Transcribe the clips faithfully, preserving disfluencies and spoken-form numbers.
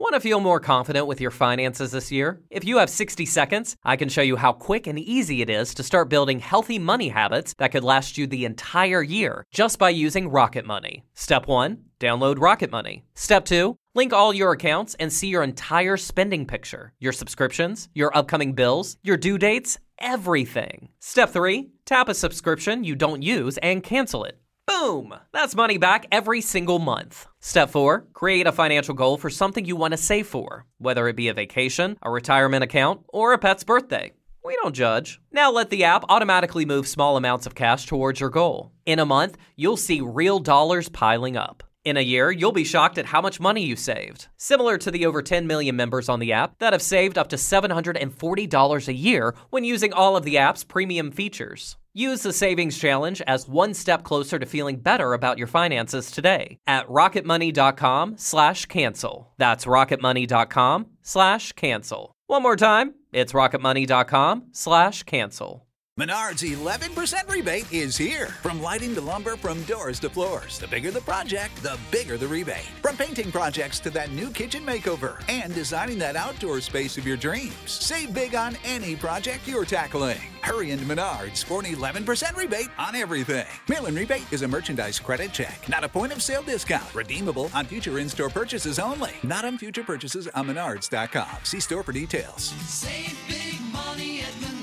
Want to feel more confident with your finances this year? If you have sixty seconds, I can show you how quick and easy it is to start building healthy money habits that could last you the entire year just by using Rocket Money. Step one, download Rocket Money. Step two, link all your accounts and see your entire spending picture, your subscriptions, your upcoming bills, your due dates, everything. Step three, tap a subscription you don't use and cancel it. Boom! That's money back every single month. Step four, create a financial goal for something you want to save for, whether it be a vacation, a retirement account, or a pet's birthday. We don't judge. Now let the app automatically move small amounts of cash towards your goal. In a month, you'll see real dollars piling up. In a year, you'll be shocked at how much money you saved. Similar to the over ten million members on the app that have saved up to seven hundred forty dollars a year when using all of the app's premium features. Use the Savings Challenge as one step closer to feeling better about your finances today at rocketmoney.com slash cancel. That's rocketmoney.com slash cancel. One more time, it's rocketmoney.com slash cancel. Menards eleven percent rebate is here. From lighting to lumber, from doors to floors. The bigger the project, the bigger the rebate. From painting projects to that new kitchen makeover and designing that outdoor space of your dreams. Save big on any project you're tackling. Hurry into Menards for an eleven percent rebate on everything. Mail-in rebate is a merchandise credit check, not a point-of-sale discount. Redeemable on future in-store purchases only. Not on future purchases on menards dot com. See store for details. Save big money at Menards.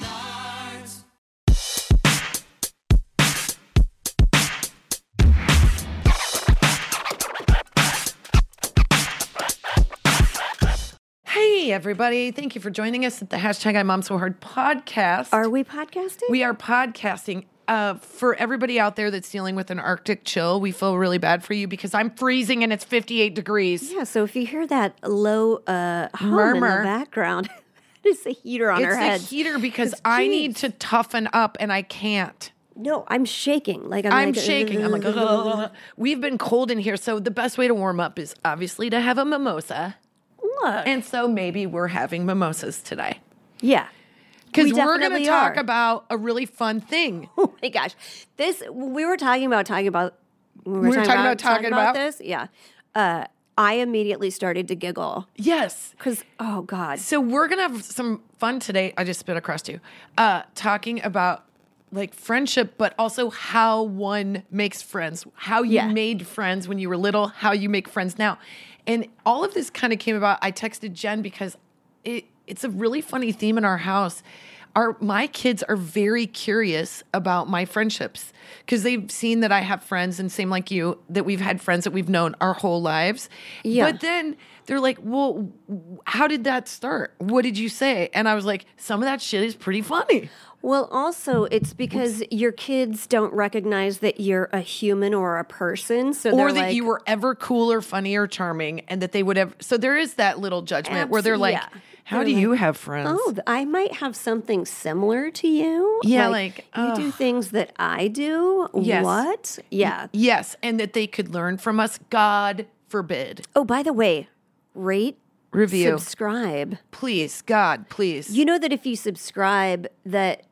Hey, everybody. Thank you for joining us at the hashtag I Mom So Hard podcast. Are we podcasting? We are podcasting. Uh, for everybody out there that's dealing with an Arctic chill, we feel really bad for you because I'm freezing and it's fifty-eight degrees. Yeah, so if you hear that low uh, hum Murmur. in the background, it's a heater on our heads. It's a heater because I need to toughen up and I can't. No, I'm shaking. Like I'm, I'm like, shaking. I'm like, ugh. We've been cold in here, so the best way to warm up is obviously to have a mimosa. Look. And so maybe we're having mimosas today. Yeah. Because We we are going definitely to talk are. about a really fun thing. Oh my gosh. This, we were talking about, talking about, we were, We were talking about talking about- this. Yeah. Uh, I immediately started to giggle Yes. because, oh God. So we're going to have some fun today. I just spit across you. Uh, talking about like friendship, but also how one makes friends, how you Yeah. made friends when you were little, how you make friends now. And all of this kind of came about. I texted Jen because it, it's a really funny theme in our house. Our my kids are very curious about my friendships because they've seen that I have friends, and same like you, that we've had friends that we've known our whole lives. Yeah. But then they're like, well, how did that start? What did you say? And I was like, some of that shit is pretty funny. Well, also, it's because your kids don't recognize that you're a human or a person. So Or they're that like, you were ever cool or funny or charming, and that they would have. So there is that little judgment where they're Abs- like, yeah. how They're do like, you have friends? oh, th- I might have something similar to you. Yeah, like, you do ugh. things that I do. Yes. What? Yeah. Yes, and that they could learn from us. God forbid. Oh, by the way, rate, Review. subscribe. Please, God, please. You know that if you subscribe, that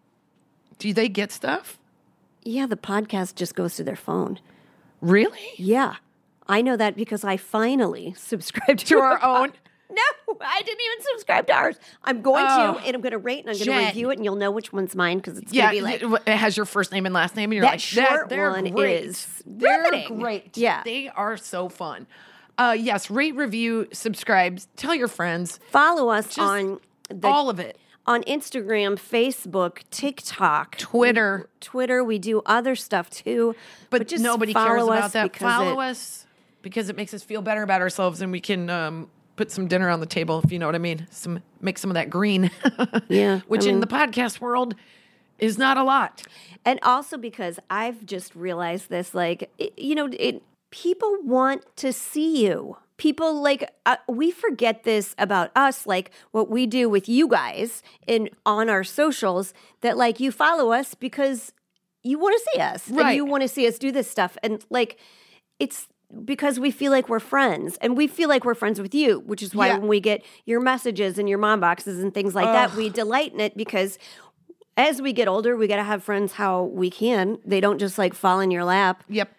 do they get stuff? yeah, the podcast just goes to their phone. Really? Yeah, I know that because I finally subscribed to, To our own? No, I didn't even subscribe to ours. I'm going Oh. to, and I'm going to rate, and I'm going Jen. to review it, and you'll know which one's mine because it's Yeah, going to be like. it has your first name and last name, and you're That like, short they're one great. is They're riveting. great. Yeah. They are so fun. Uh, yes, rate, review, subscribe, tell your friends, Follow us Just on the, all of it. on Instagram, Facebook, TikTok, Twitter. Twitter. We do other stuff too, But, just nobody follow cares us about that. because Follow it- us because it makes us feel better about ourselves, and we can um, put some dinner on the table, if you know what I mean. Some make some of that green. Yeah, Which I in mean- the podcast world is not a lot. And also because I've just realized this, like, it, you know, it, people want to see you. People like, uh, we forget this about us, like what we do with you guys in on our socials, that like you follow us because you want to see us Right. and you want to see us do this stuff. And like, it's because we feel like we're friends and we feel like we're friends with you, which is why Yeah. when we get your messages and your mom boxes and things like that, we delight in it because as we get older, we got to have friends how we can. They don't just like fall in your lap. Yep.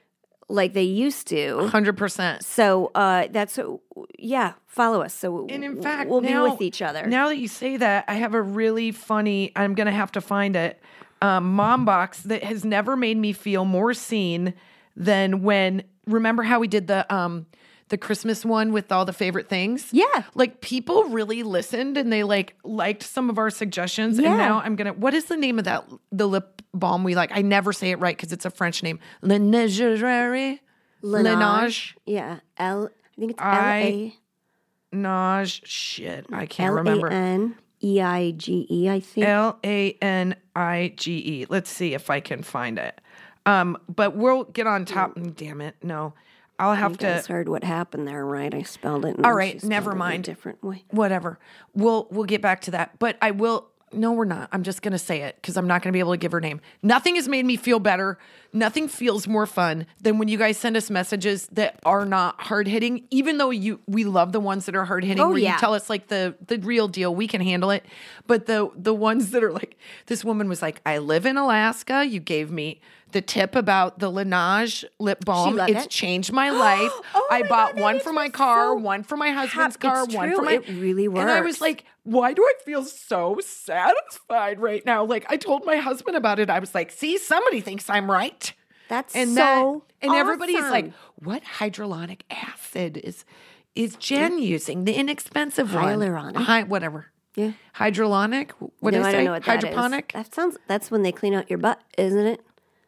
like they used to. one hundred percent. So uh, that's, yeah, follow us. So And in fact, we'll now, be with each other. Now that you say that, I have a really funny, I'm going to have to find it, um, mom box that has never made me feel more seen than when, remember how we did the um, the Christmas one with all the favorite things? Yeah. Like people really listened and they like liked some of our suggestions. Yeah. And now I'm going to, what is the name of that, the lip balm we like? I never say it right because it's a French name. Laneige. Laneige. Yeah. L, I think it's I- L A. Nage. Shit. I can't L remember. A N E I G E, I think. L A N I G E. Let's see if I can find it. Um, but we'll get on top. Damn it. No. I'll have You to. guys heard what happened there, right? I spelled it. And All then right, she spelled never it in a mind. different way. Whatever. We'll we'll get back to that. But I will. No, we're not. I'm just going to say it because I'm not going to be able to give her name. Nothing has made me feel better. Nothing feels more fun than when you guys send us messages that are not hard hitting. Even though you, we love the ones that are hard hitting. Oh, where yeah. you tell us like the the real deal, we can handle it. But the the ones that are like, this woman was like, I live in Alaska. You gave me the tip about the Laneige lip balm. loved It's it? changed my life. Oh I my bought God, that one makes for me my car, so one for my husband's hap- car, it's one true. for my. It really And I was works. like, why do I feel so satisfied right now? Like I told my husband about it. I was like, see, somebody thinks I'm right. That's And so that, and everybody's awesome. like, what hydrolonic acid is is Jen using? The inexpensive one. Hyaluronic. Hi, whatever. Yeah. Hydrolonic? What no, did I I say? don't know what that is. Hydroponic? That sounds. That's when they clean out your butt, isn't it?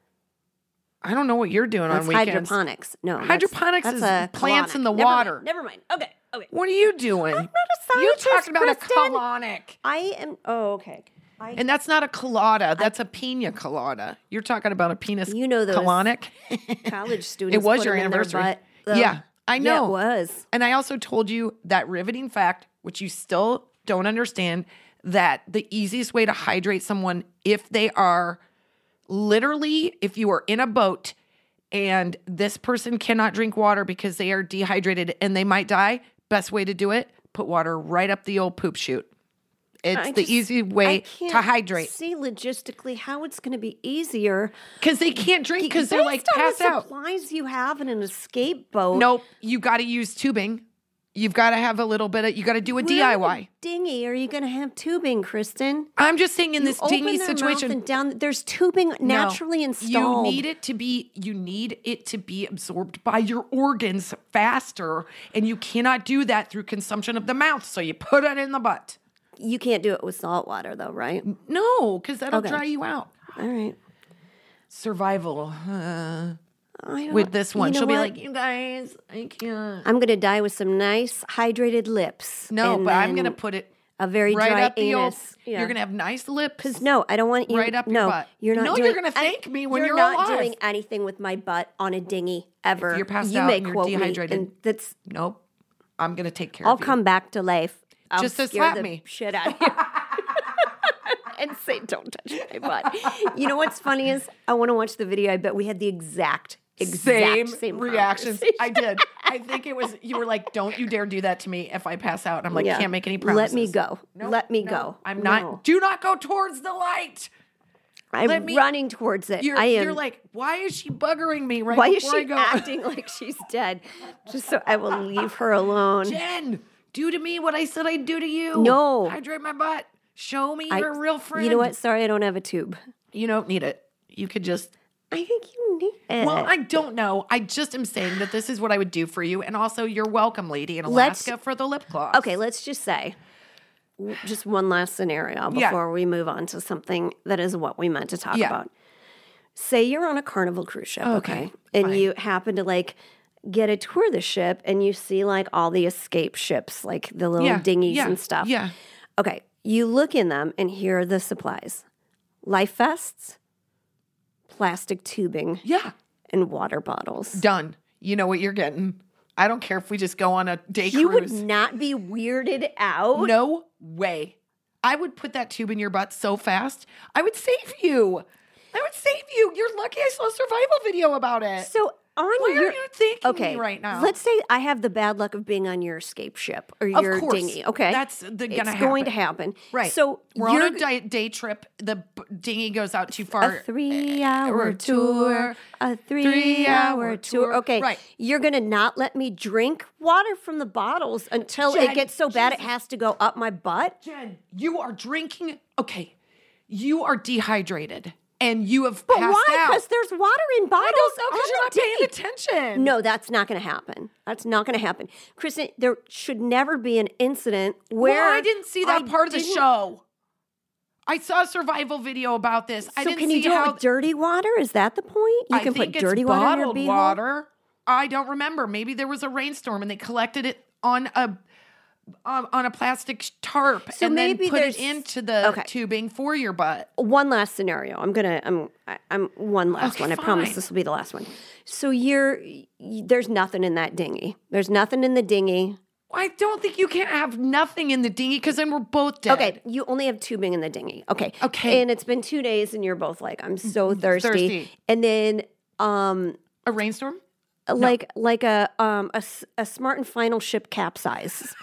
I don't know what you're doing That's on weekends. hydroponics. No, that's- Hydroponics that's is a plants in the colonic. Never mind. water. Never mind. Okay. Okay. What are you doing? I'm not a You're scientist, talking about Kristen. a colonic. I am. Oh, okay. I, And that's not a colada. That's a pina colada. You're talking about a penis You know those colonic. college students. It was put your them in their anniversary. butt, though. Yeah, I Yeah, know. it was. And I also told you that riveting fact, which you still don't understand, that the easiest way to hydrate someone if they are literally, if you are in a boat and this person cannot drink water because they are dehydrated and they might die, best way to do it, put water right up the old poop chute. It's I the just- easy I way to can't hydrate. See logistically how it's going to be easier Because they can't drink because they're like Based on passed the out. supplies you have in an escape boat. Nope, you got to use tubing. You've got to have a little bit of, you got to do a Where D I in Y. the dinghy are you going to have tubing, Kristen? I'm just saying in You this open dinghy their mouth situation. and down there's tubing naturally No. installed. You need it to be you need it to be absorbed by your organs faster, and you cannot do that through consumption of the mouth. So you put it in the butt. You can't do it with salt water though, right? No, because that'll Okay. dry you out. All right. Survival uh, I don't, with this one. you know She'll be what? like, you guys, I can't. I'm gonna die with some nice hydrated lips. No, and but I'm then gonna put it a very right dry up the old. anus. Yeah. You're gonna have nice lips. Because no, I don't want you. Right up your no, butt. You're not. No, doing, you're gonna I- thank me when you're you're not alive. doing anything with my butt on a dinghy ever. If you're passed you out may and you're quote me, dehydrated. and that's. Nope. I'm gonna take care I'll of you. come back to life. I'll Just to scare slap the me. shit out of you. And say, don't touch my butt. You know what's funny is I want to watch the video. I bet we had the exact, exact same, same, reactions. conversation. I did. I think it was you were like, "Don't you dare do that to me if I pass out." And I'm like, Yeah. "Can't make any promises." Let me go. Nope, Let me no, go. I'm No. not. Do not go towards the light. I'm let me- running towards it. You're, I am. you're like, why is she buggering me right Why is before I she go? acting like she's dead? Just so I will leave her alone. Jen, do to me what I said I'd do to you. No. Hydrate my butt. Show me I- you're a real friend. You know what? Sorry, I don't have a tube. You don't need it. You could just. I think you need it. Well, I don't know. I just am saying that this is what I would do for you, and also you're welcome, lady in Let's- Alaska, for the lip gloss. Okay, let's just say w- just one last scenario Yeah. before we move on to something that is what we meant to talk Yeah. about. Say you're on a Carnival cruise ship, okay, Okay, and fine. you happen to like get a tour of the ship, and you see like all the escape ships, like the little Yeah, dinghies yeah, and stuff. yeah. Okay, you look in them, and here are the supplies: life vests, plastic tubing, Yeah. and water bottles. Done. You know what you're getting. I don't care if we just go on a day You would cruise. not be weirded out. No way. I would put that tube in your butt so fast. I would save you. I would save you. You're lucky I saw a survival video about it. So on Why your are you thinking okay me right now? Let's say I have the bad luck of being on your escape ship or Of your course. dinghy. Okay, That's the- gonna it's happen. going to happen. Right. So we're you're on a day, day trip. The b- dinghy goes out too far. a three-hour or tour, a three-hour tour. tour. Okay, Right. You're gonna not let me drink water from the bottles until Jen, it gets so bad it Jesus. has to go up my butt. Jen, you are drinking. Okay, you are dehydrated and you have But passed why? out. Because there's water in bottles. I don't know because on you're the not paying dinghy. attention. No, that's not going to happen. That's not going to happen. Kristen, there should never be an incident where well, I didn't see that I part of the didn't- show. I saw a survival video about this. I So didn't can see you do how it with dirty water? Is that the point? You I can think put dirty it's water in your bottled beehole? water. I don't remember. Maybe there was a rainstorm and they collected it on a um, on a plastic tarp So and then maybe put it there's- into the okay. tubing for your butt. One last scenario. I'm gonna. I'm. I- I'm one last Okay, one. I promise fine. this will be the last one. So you're. y- There's nothing in that dinghy. There's nothing in the dinghy. I don't think you can have nothing in the dinghy because then we're both dead. Okay, you only have tubing in the dinghy. Okay. Okay. And it's been two days, and you're both like, I'm so thirsty. Thirsty. And then, um, A rainstorm? like like a um a, s- a Smart and Final ship capsizes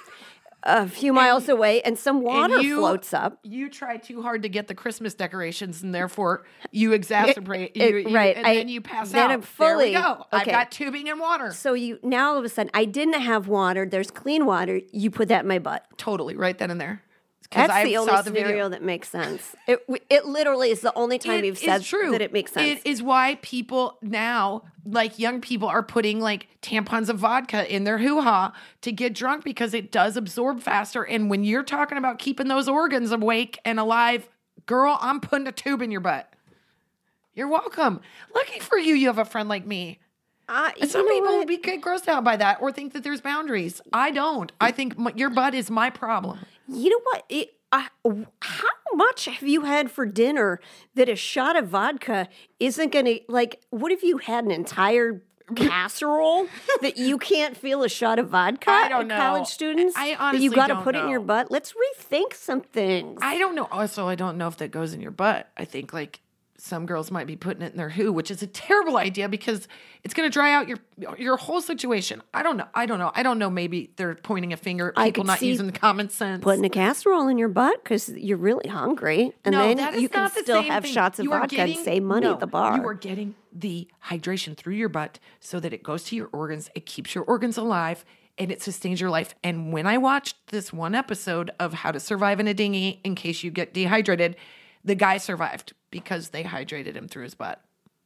a few miles away, and some water And you- floats up. You try too hard to get the Christmas decorations, and therefore you exacerbate. it- you, you- right. and I- then you pass then out. I'm there we fully- go. I've okay. got tubing and water. So you now all of a sudden, I didn't have water. There's clean water. You put that in my butt. Totally, right then and there. 'Cause That's I the saw only the video. scenario that makes sense. It it literally is the only time It you've is said true. that it makes sense. It is why people now, like young people, are putting like tampons of vodka in their hoo-ha to get drunk because it does absorb faster. And when you're talking about keeping those organs awake and alive, girl, I'm putting a tube in your butt. You're welcome. Lucky for you, you have a friend like me. Uh, And some you know people what? be get grossed out by that or think that there's boundaries. I don't. I think m- your butt is my problem. You know what? It, I, how much have you had for dinner that a shot of vodka isn't going to, like, what if you had an entire casserole that you can't feel a shot of vodka? I don't know. College students? I that honestly you got to don't put it in your know. butt? Let's rethink some things. I don't know. Also, I don't know if that goes in your butt. I think like some girls might be putting it in their hoo, which is a terrible idea because it's going to dry out your your whole situation. I don't know. I don't know. I don't know. Maybe they're pointing a finger at I people could not see using the common sense. Putting a casserole in your butt because you're really hungry. And no, then that is you can not the still same have thing. shots of You are vodka getting- and save money no, at the bar. You are getting the hydration through your butt so that it goes to your organs. It keeps your organs alive and it sustains your life. And when I watched this one episode of How to Survive in a Dinghy in case you get dehydrated, the guy survived because they hydrated him through his butt.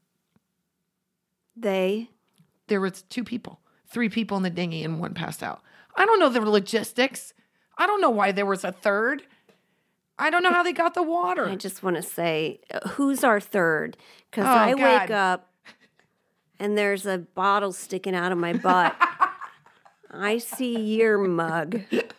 They There was two people, three people in the dinghy and one passed out. I don't know the logistics. I don't know why there was a third. I don't know how they got the water. I just want to say, uh, who's our third? Because Oh, I God. wake up and there's a bottle sticking out of my butt. I see your mug.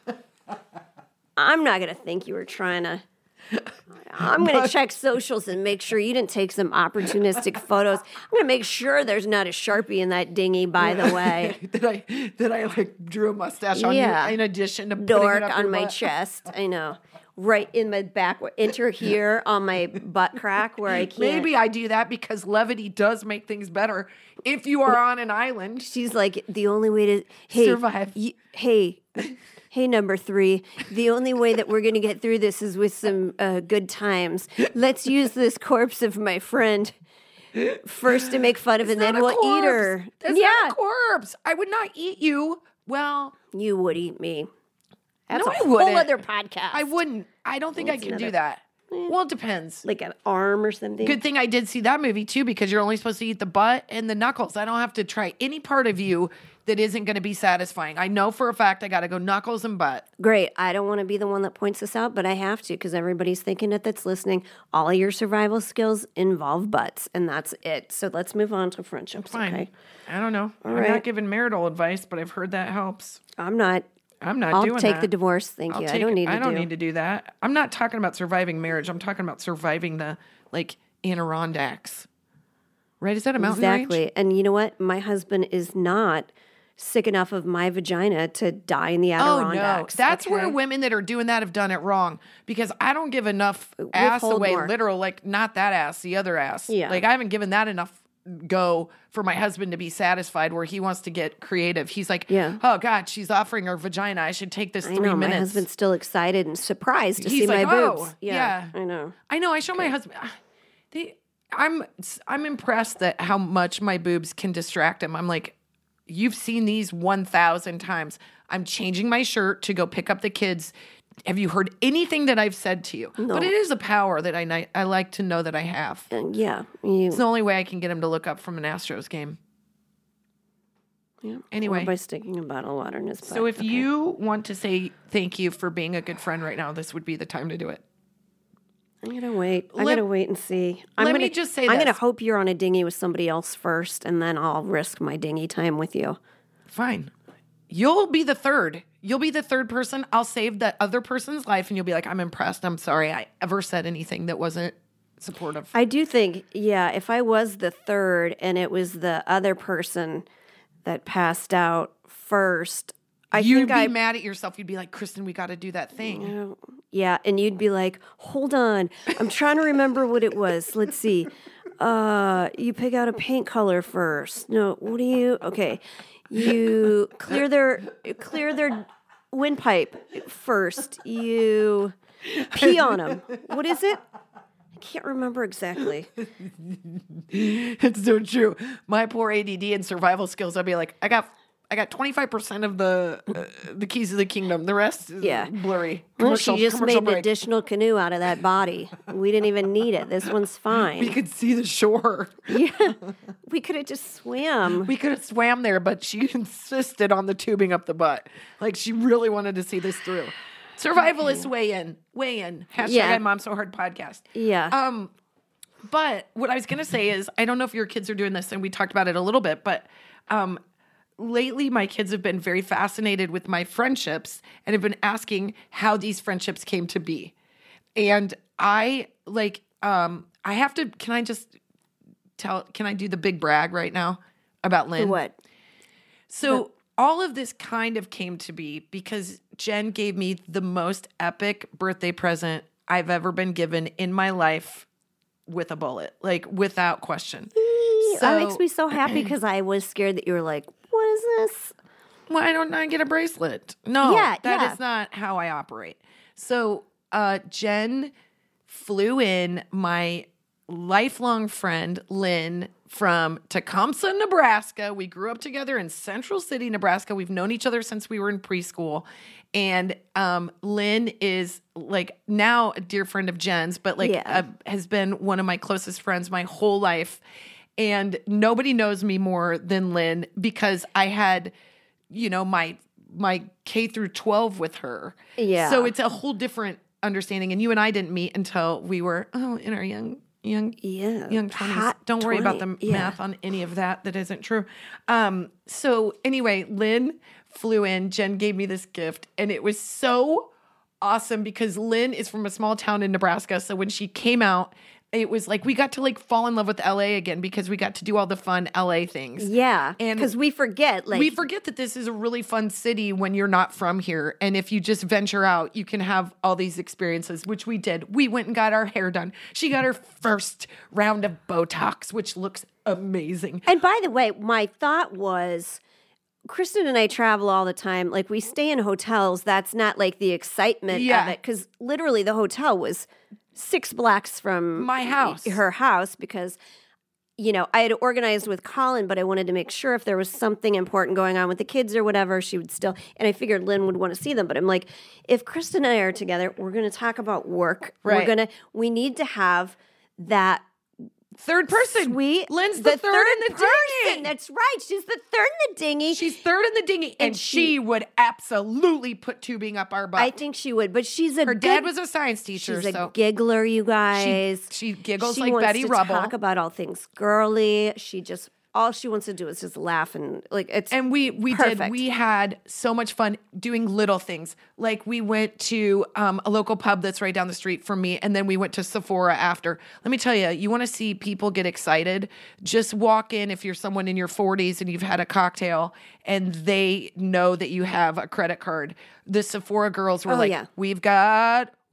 I'm not going to think you were trying to. I'm going to check socials and make sure you didn't take some opportunistic photos. I'm going to make sure there's not a Sharpie in that dinghy, by the way. That I that I like drew a mustache on Yeah. you in addition to putting Dork it up on your my butt. chest. I know. Right in my back. Enter here on my butt crack where I can't. Maybe I do that because levity does make things better if you are on an island. She's like, the only way to hey, Survive. y- hey, hey, number three. The only way that we're going to get through this is with some uh, good times. Let's use this corpse of my friend first to make fun of, and Not then a we'll eat corpse. her. That's yeah, not a corpse. I would not eat you. Well, you would eat me. That's No, a I whole wouldn't. other podcast. I wouldn't. I don't think I It's can do another- that. Well, it depends. like an arm or something. Good thing I did see that movie too, because you're only supposed to eat the butt and the knuckles. I don't have to try any part of you that isn't going to be satisfying. I know for a fact I got to go knuckles and butt. Great. I don't want to be the one that points this out, but I have to because everybody's thinking it that's listening. All of your survival skills involve butts, and that's it. So let's move on to friendships. Fine. Okay. I don't know. I'm right. not giving marital advice, but I've heard that helps. I'm not. I'm not I'll doing take that. the divorce. Thank I'll you. I take- don't need to I don't do. need to do that. I'm not talking about surviving marriage. I'm talking about surviving the like Adirondacks. Right? Is that a mountain Exactly. range? And you know what? My husband is not sick enough of my vagina to die in the Oh no, Adirondacks. that's where okay? women that are doing that have done it wrong. Because I don't give enough ass Withhold away. more. Literal, like not that ass, the other ass. Yeah. Like I haven't given that enough go for my husband to be satisfied where he wants to get creative. He's like, Yeah. oh God, she's offering her vagina. I should take this I three know, minutes. my husband's still excited and surprised to He's see like, my oh, boobs. yeah. I know. I know. I show my husband. ah, They, I'm I'm impressed that how much my boobs can distract him. I'm like, you've seen these one thousand times. I'm changing my shirt to go pick up the kids. Have you heard anything that I've said to you? No. But it is a power that I ni- I like to know that I have. And yeah. You, It's the only way I can get him to look up from an Astros game. yeah. Anyway. Or by sticking a bottle of water in his butt. So if Okay. you want to say thank you for being a good friend right now, this would be the time to do it. I'm gonna wait. I Let- gotta wait and see. I'm let gonna, me just say I'm gonna this. hope you're on a dinghy with somebody else first, and then I'll risk my dinghy time with you. Fine. You'll be the third. You'll be the third person. I'll save that other person's life and you'll be like, I'm impressed. I'm sorry I ever said anything that wasn't supportive. I do think, yeah, if I was the third and it was the other person that passed out first, I You'd think be I mad at yourself. You'd be like, Kristen, we got to do that thing. Yeah, and you'd be like, hold on, I'm trying to remember what it was. Let's see. Uh, you pick out a paint color first. No, what do you? Okay, you clear their clear their windpipe first. You pee on them. What is it? I can't remember exactly. It's so true. My poor A D D and survival skills, I'd be like, I got I got twenty-five percent of the uh, the keys of the kingdom. The rest is Yeah. blurry. Well, she Commercial- just commercial made an break. additional canoe out of that body. We didn't even need it. This one's We fine. could see the shore. Yeah, we could have just swam. We could have swam there, but she insisted on the tubing up the butt. Like she really wanted to see this through. Survivalists weigh in. Weigh in. Hashtag Yeah. I'm Mom So Hard podcast. Yeah. Um, but what I was gonna say is, I don't know if your kids are doing this, and we talked about it a little bit, but um, lately my kids have been very fascinated with my friendships and have been asking how these friendships came to be. And I like, um, I have to. Can I just tell? Can I do the big brag right now about Lynn? What? So all of this kind of came to be because Jen gave me the most epic birthday present I've ever been given in my life with a bullet, like without question. That makes me so happy because I was scared that you were like, what is this? Why don't I get a bracelet? No, Yeah, that yeah. is not how I operate. So uh, Jen flew in my lifelong friend, Lynn, from Tecumseh, Nebraska. We grew up together in Central City, Nebraska. We've known each other since we were in preschool. And um, Lynn is like now a dear friend of Jen's, but like Yeah. uh, has been one of my closest friends my whole life. And nobody knows me more than Lynn because I had, you know, my my K through twelve with her. Yeah. So it's a whole different understanding. And you and I didn't meet until we were oh in our young young Yeah, young twenties. hot Don't worry about the twenty, yeah. math on any of that. That isn't true. Um. So anyway, Lynn flew in. Jen gave me this gift, and it was so awesome because Lynn is from a small town in Nebraska. So when she came out, it was like we got to like fall in love with L A again because we got to do all the fun L A things. Yeah. And Because we forget, like, we forget that this is a really fun city when you're not from here. And if you just venture out, you can have all these experiences, which we did. We went and got our hair done. She got her first round of Botox, which looks amazing. and by the way, my thought was, Kristen and I travel all the time. Like, we stay in hotels. That's not like the excitement Yeah. of it. Because literally the hotel was six blocks from My house. her house because, you know, I had organized with Colin, but I wanted to make sure if there was something important going on with the kids or whatever, she would still, and I figured Lynn would want to see them. But I'm like, if Kristen and I are together, we're going to talk about work. Right. We're going to, we need to have that Third person. sweet. Lynn's the, third, in the person. dinghy. That's right. She's the third in the dinghy. She's third in the dinghy, and, And she, she- would absolutely put tubing up our butt. I think she would, but she's a her good, dad was a science teacher, She's a so giggler, you guys. she giggles She like wants Betty to Rubble. Talk about all things girly. She just all she wants to do is just laugh and like it's And we we perfect. did. We had so much fun doing little things. Like we went to um, a local pub that's right down the street from me, and then we went to Sephora after. Let me tell you, you want to see people get excited? Just walk in if you're someone in your forties and you've had a cocktail, and they know that you have a credit card. The Sephora girls were Oh, like, yeah. "We've got."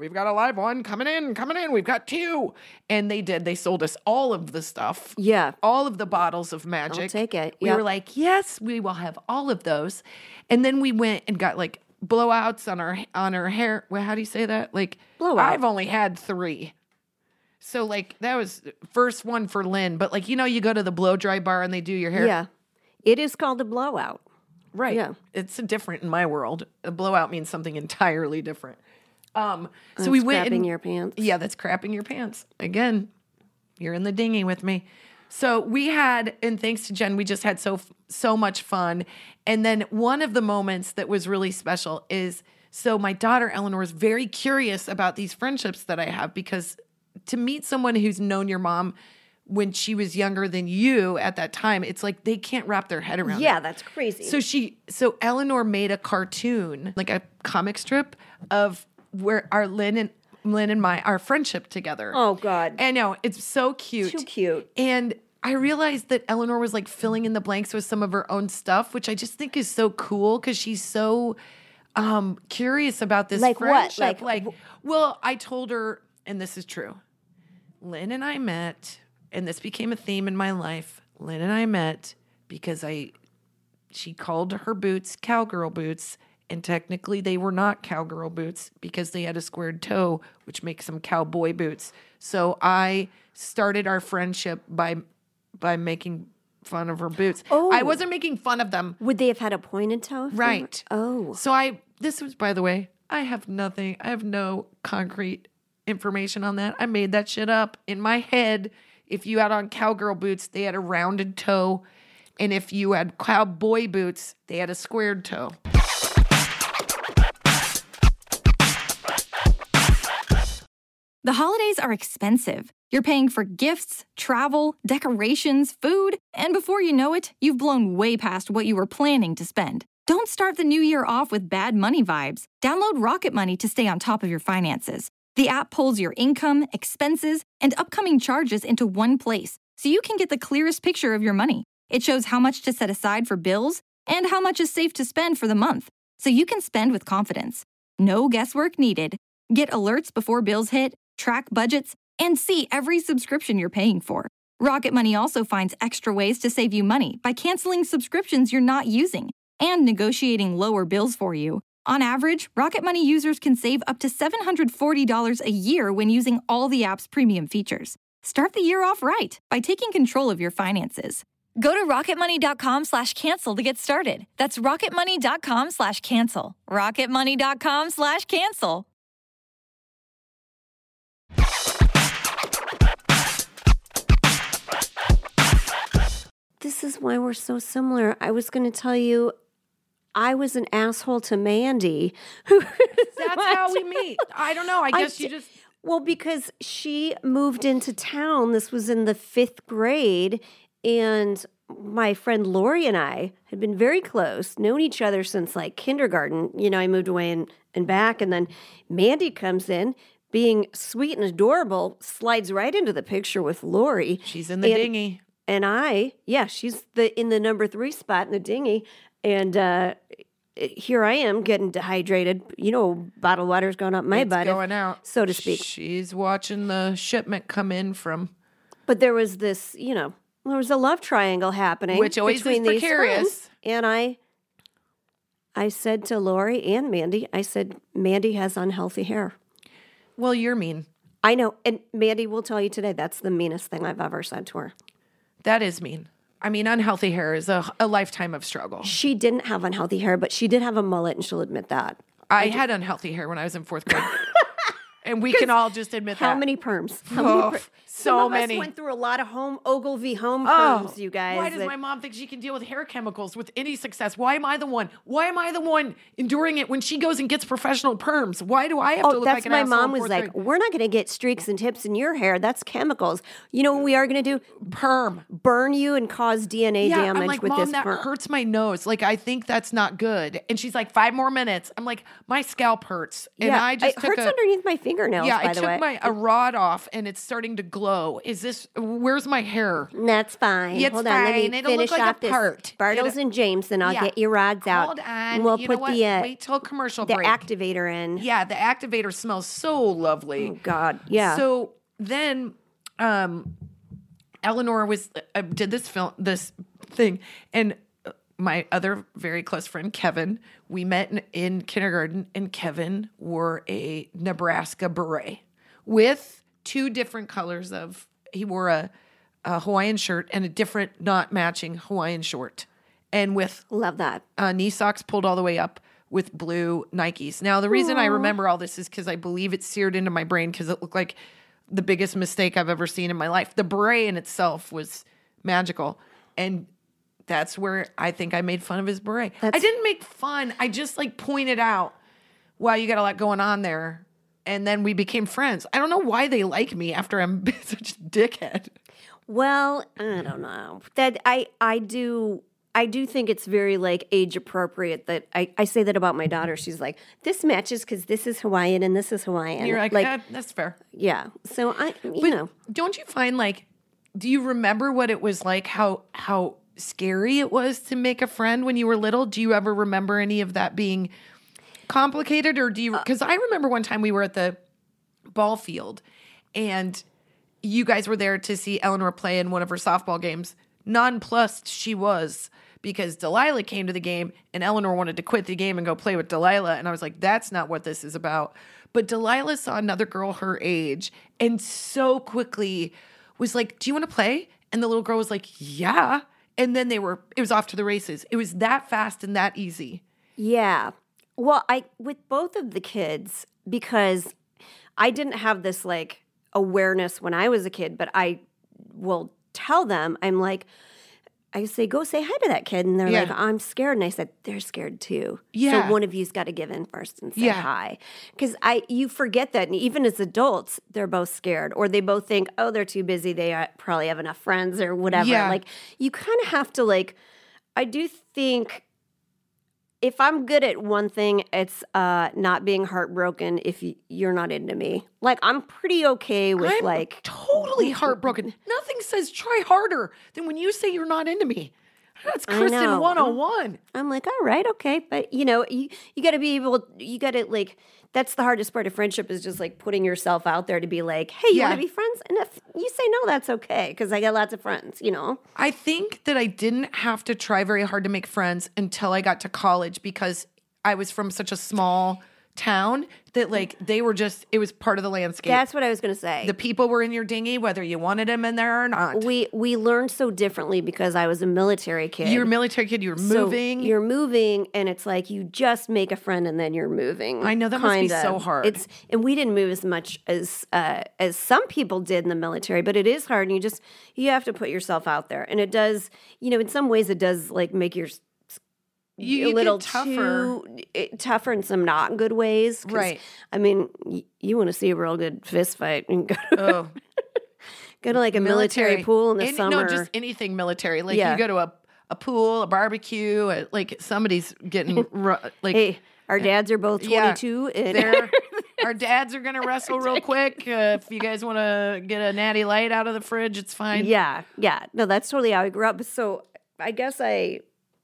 we've got a live one coming in, coming in. We've got two. And they did. They sold us all of the stuff. Yeah. All of the bottles of magic. I'll take it. We Yep. were like, yes, we will have all of those. And then we went and got like blowouts on our on our hair. Well, how do you say that? Like, Blowout. I've only had three. So like that was first one for Lynn. But like, you know, you go to the blow dry bar and they do your hair. Yeah. It is called a blowout. Right. Yeah. It's different in my world. A blowout means something entirely different. Um, so That's we went crapping and, your pants. Yeah, that's crapping your pants. Again, you're in the dinghy with me. So we had, and thanks to Jen, we just had so so much fun. And then one of the moments that was really special is, so my daughter Eleanor is very curious about these friendships that I have, because to meet someone who's known your mom when she was younger than you at that time, it's like they can't wrap their head around it. Yeah, that's crazy. So she, so Eleanor made a cartoon, like a comic strip of where our Lynn and Lynn and my our friendship together. Oh, God. I know, it's so cute, Too cute. And I realized that Eleanor was like filling in the blanks with some of her own stuff, which I just think is so cool because she's so um, curious about this Like what? friendship. Like- like, well, I told her, and this is true. Lynn and I met, and this became a theme in my life. Lynn and I met because I, she called her boots cowgirl boots, and technically they were not cowgirl boots because they had a squared toe, which makes them cowboy boots. So I started our friendship by by making fun of her boots. Oh. I wasn't making fun of them. Would they have had a pointed toe? if they were- Right. Oh. So I, this was, by the way, I have nothing, I have no concrete information on that. I made that shit up in my head. If you had on cowgirl boots, they had a rounded toe. And if you had cowboy boots, they had a squared toe. The holidays are expensive. You're paying for gifts, travel, decorations, food, and before you know it, you've blown way past what you were planning to spend. Don't start the new year off with bad money vibes. Download Rocket Money to stay on top of your finances. The app pulls your income, expenses, and upcoming charges into one place, so you can get the clearest picture of your money. It shows how much to set aside for bills and how much is safe to spend for the month, so you can spend with confidence. No guesswork needed. Get alerts before bills hit, track budgets, and see every subscription you're paying for. Rocket Money also finds extra ways to save you money by canceling subscriptions you're not using and negotiating lower bills for you. On average, Rocket Money users can save up to seven hundred forty dollars a year when using all the app's premium features. Start the year off right by taking control of your finances. Go to rocketmoney.com slash cancel to get started. That's rocketmoney.com slash cancel. rocketmoney.com slash cancel. This is why we're so similar. I was going to tell you, I was an asshole to Mandy. That's how we meet. I don't know. I guess I you d- just... Well, because she moved into town. This was in the fifth grade. And my friend Lori and I had been very close, known each other since like kindergarten. You know, I moved away and, and back. And then Mandy comes in, being sweet and adorable, slides right into the picture with Lori. She's in the and, dinghy. And I, yeah, she's the in the number three spot in the dinghy. And uh, here I am getting dehydrated. You know, bottled water's going up my It's butt, going out, so to speak. She's watching the shipment come in from... But there was this, you know, there was a love triangle happening, Which always is between these precarious. friends. And I, I said to Lori and Mandy, I said, Mandy has unhealthy hair. Well, you're mean. I know, and Mandy will tell you today that's the meanest thing I've ever said to her. That is mean. I mean, unhealthy hair is a, a lifetime of struggle. She didn't have unhealthy hair, but she did have a mullet, and she'll admit that. I had unhealthy hair when I was in fourth grade. And we can all just admit How that. many perms? How Oh, many per- so Some of many. us went through a lot of home Ogilvy home Oh, perms, you guys. why does that- my mom think she can deal with hair chemicals with any success? Why am I the one? Why am I the one enduring it when she goes and gets professional perms? Why do I have to Oh, look that's like an my asshole mom in was fourth like, grade? we're not going to get streaks and tips in your hair. That's chemicals. You know what we are going to do? Perm. Burn you and cause D N A Yeah, damage I'm like, with Mom, this that perm. hurts my nose. Like, I think that's not good. And she's like, five more minutes. I'm like, my scalp hurts. And yeah, I just it took hurts a, underneath my fingernails, Yeah, by I the took way. my a rod off and it's starting to glow. Is this? Where's my hair? That's fine. It's Hold on, let me fine. It'll look finish like a off this part. Bartles It'll- and James, and I'll Yeah. get your rods out. Hold on. And we'll you put know what? the uh, Wait till commercial the break. activator in. Yeah, the activator smells so lovely. Oh God, yeah. So then, um, Eleanor was uh, did this film, this thing, and my other very close friend Kevin, we met in, in kindergarten, and Kevin wore a Nebraska beret with two different colors of. He wore a, a Hawaiian shirt and a different, not matching Hawaiian short, and with Love that. uh, knee socks pulled all the way up with blue Nikes. Now, the reason I remember all this is because I believe it's seared into my brain because it looked like the biggest mistake I've ever seen in my life. The beret in itself was magical. And that's where I think I made fun of his beret. I didn't make fun. I just like pointed out, wow, you got a lot going on there. And then we became friends. I don't know why they like me after I'm such a dickhead. Well, I don't know. That I I do I do think it's very like age appropriate that I, I say that about my daughter. She's like, this matches because this is Hawaiian and this is Hawaiian. And you're like, eh, that's fair. yeah. So I you But know. don't you find like, do you remember what it was like? How how scary it was to make a friend when you were little? Do you ever remember any of that being complicated, or do you? Because I remember one time we were at the ball field, and you guys were there to see Eleanor play in one of her softball games. Nonplussed she was because Delilah came to the game, and Eleanor wanted to quit the game and go play with Delilah, and I was like, that's not what this is about. But Delilah saw another girl her age, and so quickly was like, do you want to play? And the little girl was like, yeah. And then they were, it was off to the races. It was that fast and that easy. Yeah. Well, I with both of the kids, because I didn't have this like awareness when I was a kid, but I will tell them, I'm like, I say, go say hi to that kid. And they're Yeah. like, I'm scared. And I said, they're scared too. Yeah. So one of you's got to give in first and say Yeah. hi. Because I, you forget that. And even as adults, they're both scared. Or they both think, oh, they're too busy. They uh, probably have enough friends or whatever. Yeah. Like, you kind of have to like, I do think if I'm good at one thing, it's uh, not being heartbroken if y- you're not into me. Like, I'm pretty okay with I'm like, totally heartbroken. Nothing says try harder than when you say you're not into me. That's I Kristen know. one oh one. I'm like, all right, okay. But, you know, you, you got to be able, you got to like, that's the hardest part of friendship is just like putting yourself out there to be like, hey, you Yeah. want to be friends? And if you say no, that's okay because I got lots of friends, you know? I think that I didn't have to try very hard to make friends until I got to college because I was from such a small town that like they were just, it was part of the landscape. That's what I was going to say. The people were in your dinghy, whether you wanted them in there or not. we we learned so differently because I was a military kid. You're a military kid, you were So moving. you're moving, and it's like you just make a friend and then you're moving. I know, that must be kinda. so hard. It's and we didn't move as much as uh, as some people did in the military, but it is hard, and you just you have to put yourself out there, and it does. You know, in some ways, it does like make your you, a you little get tougher. too, it, tougher in some not good ways. 'cause, Right. I mean, y- you want to see a real good fist fight and go to, Oh, go to like a military, pool in the Any- summer. No, just anything military. Like Yeah. you go to a, a pool, a barbecue, a, like somebody's getting ru- like hey, our dads are both yeah, twenty-two. and they're, our dads are gonna wrestle real quick. Uh, if you guys want to get a natty light out of the fridge, it's fine. Yeah, yeah. No, that's totally how I grew up. So I guess I,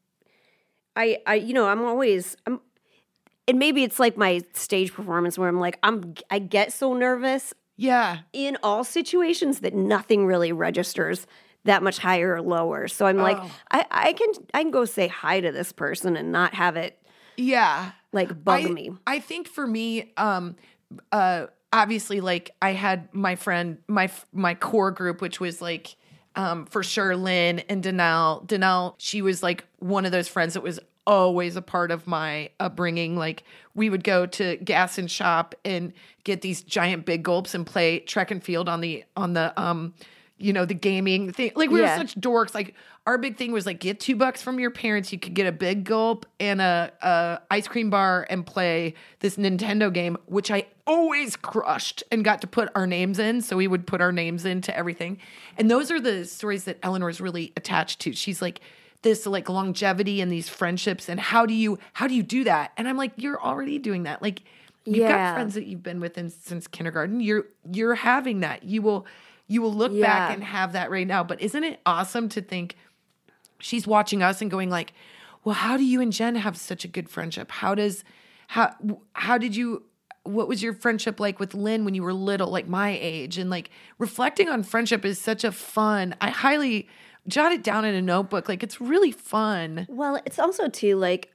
I, I, you know, I'm always, I'm, and maybe it's like my stage performance where I'm like, I'm, I get so nervous yeah. in all situations that nothing really registers that much higher or lower. So I'm like, Oh. I, I can, I can go say hi to this person and not have it Yeah. like bug I, me. I think for me, um, uh, obviously, like I had my friend, my my core group, which was like, um, for sure, Lynn and Danelle. Danelle, she was like one of those friends that was always a part of my upbringing. Like we would go to Gas and Shop and get these giant big gulps and play track and field on the on the um. you know, the gaming thing. Like, we Yeah. were such dorks. Like, our big thing was, like, get two bucks from your parents. You could get a big gulp and a, a ice cream bar and play this Nintendo game, which I always crushed and got to put our names in. So we would put our names into everything. And those are the stories that Eleanor's really attached to. She's like, this, like, longevity and these friendships. And how do you, how do you do that? And I'm like, you're already doing that. Like, You've got Yeah. friends that you've been with in, since kindergarten. You're you're having that. You will you will look Yeah. back and have that right now. But isn't it awesome to think she's watching us and going like, well, how do you and Jen have such a good friendship? How does how how did you what was your friendship like with Lynn when you were little, like my age? And like reflecting on friendship is such a fun. I highly jot it down in a notebook. Like it's really fun. Well, it's also too like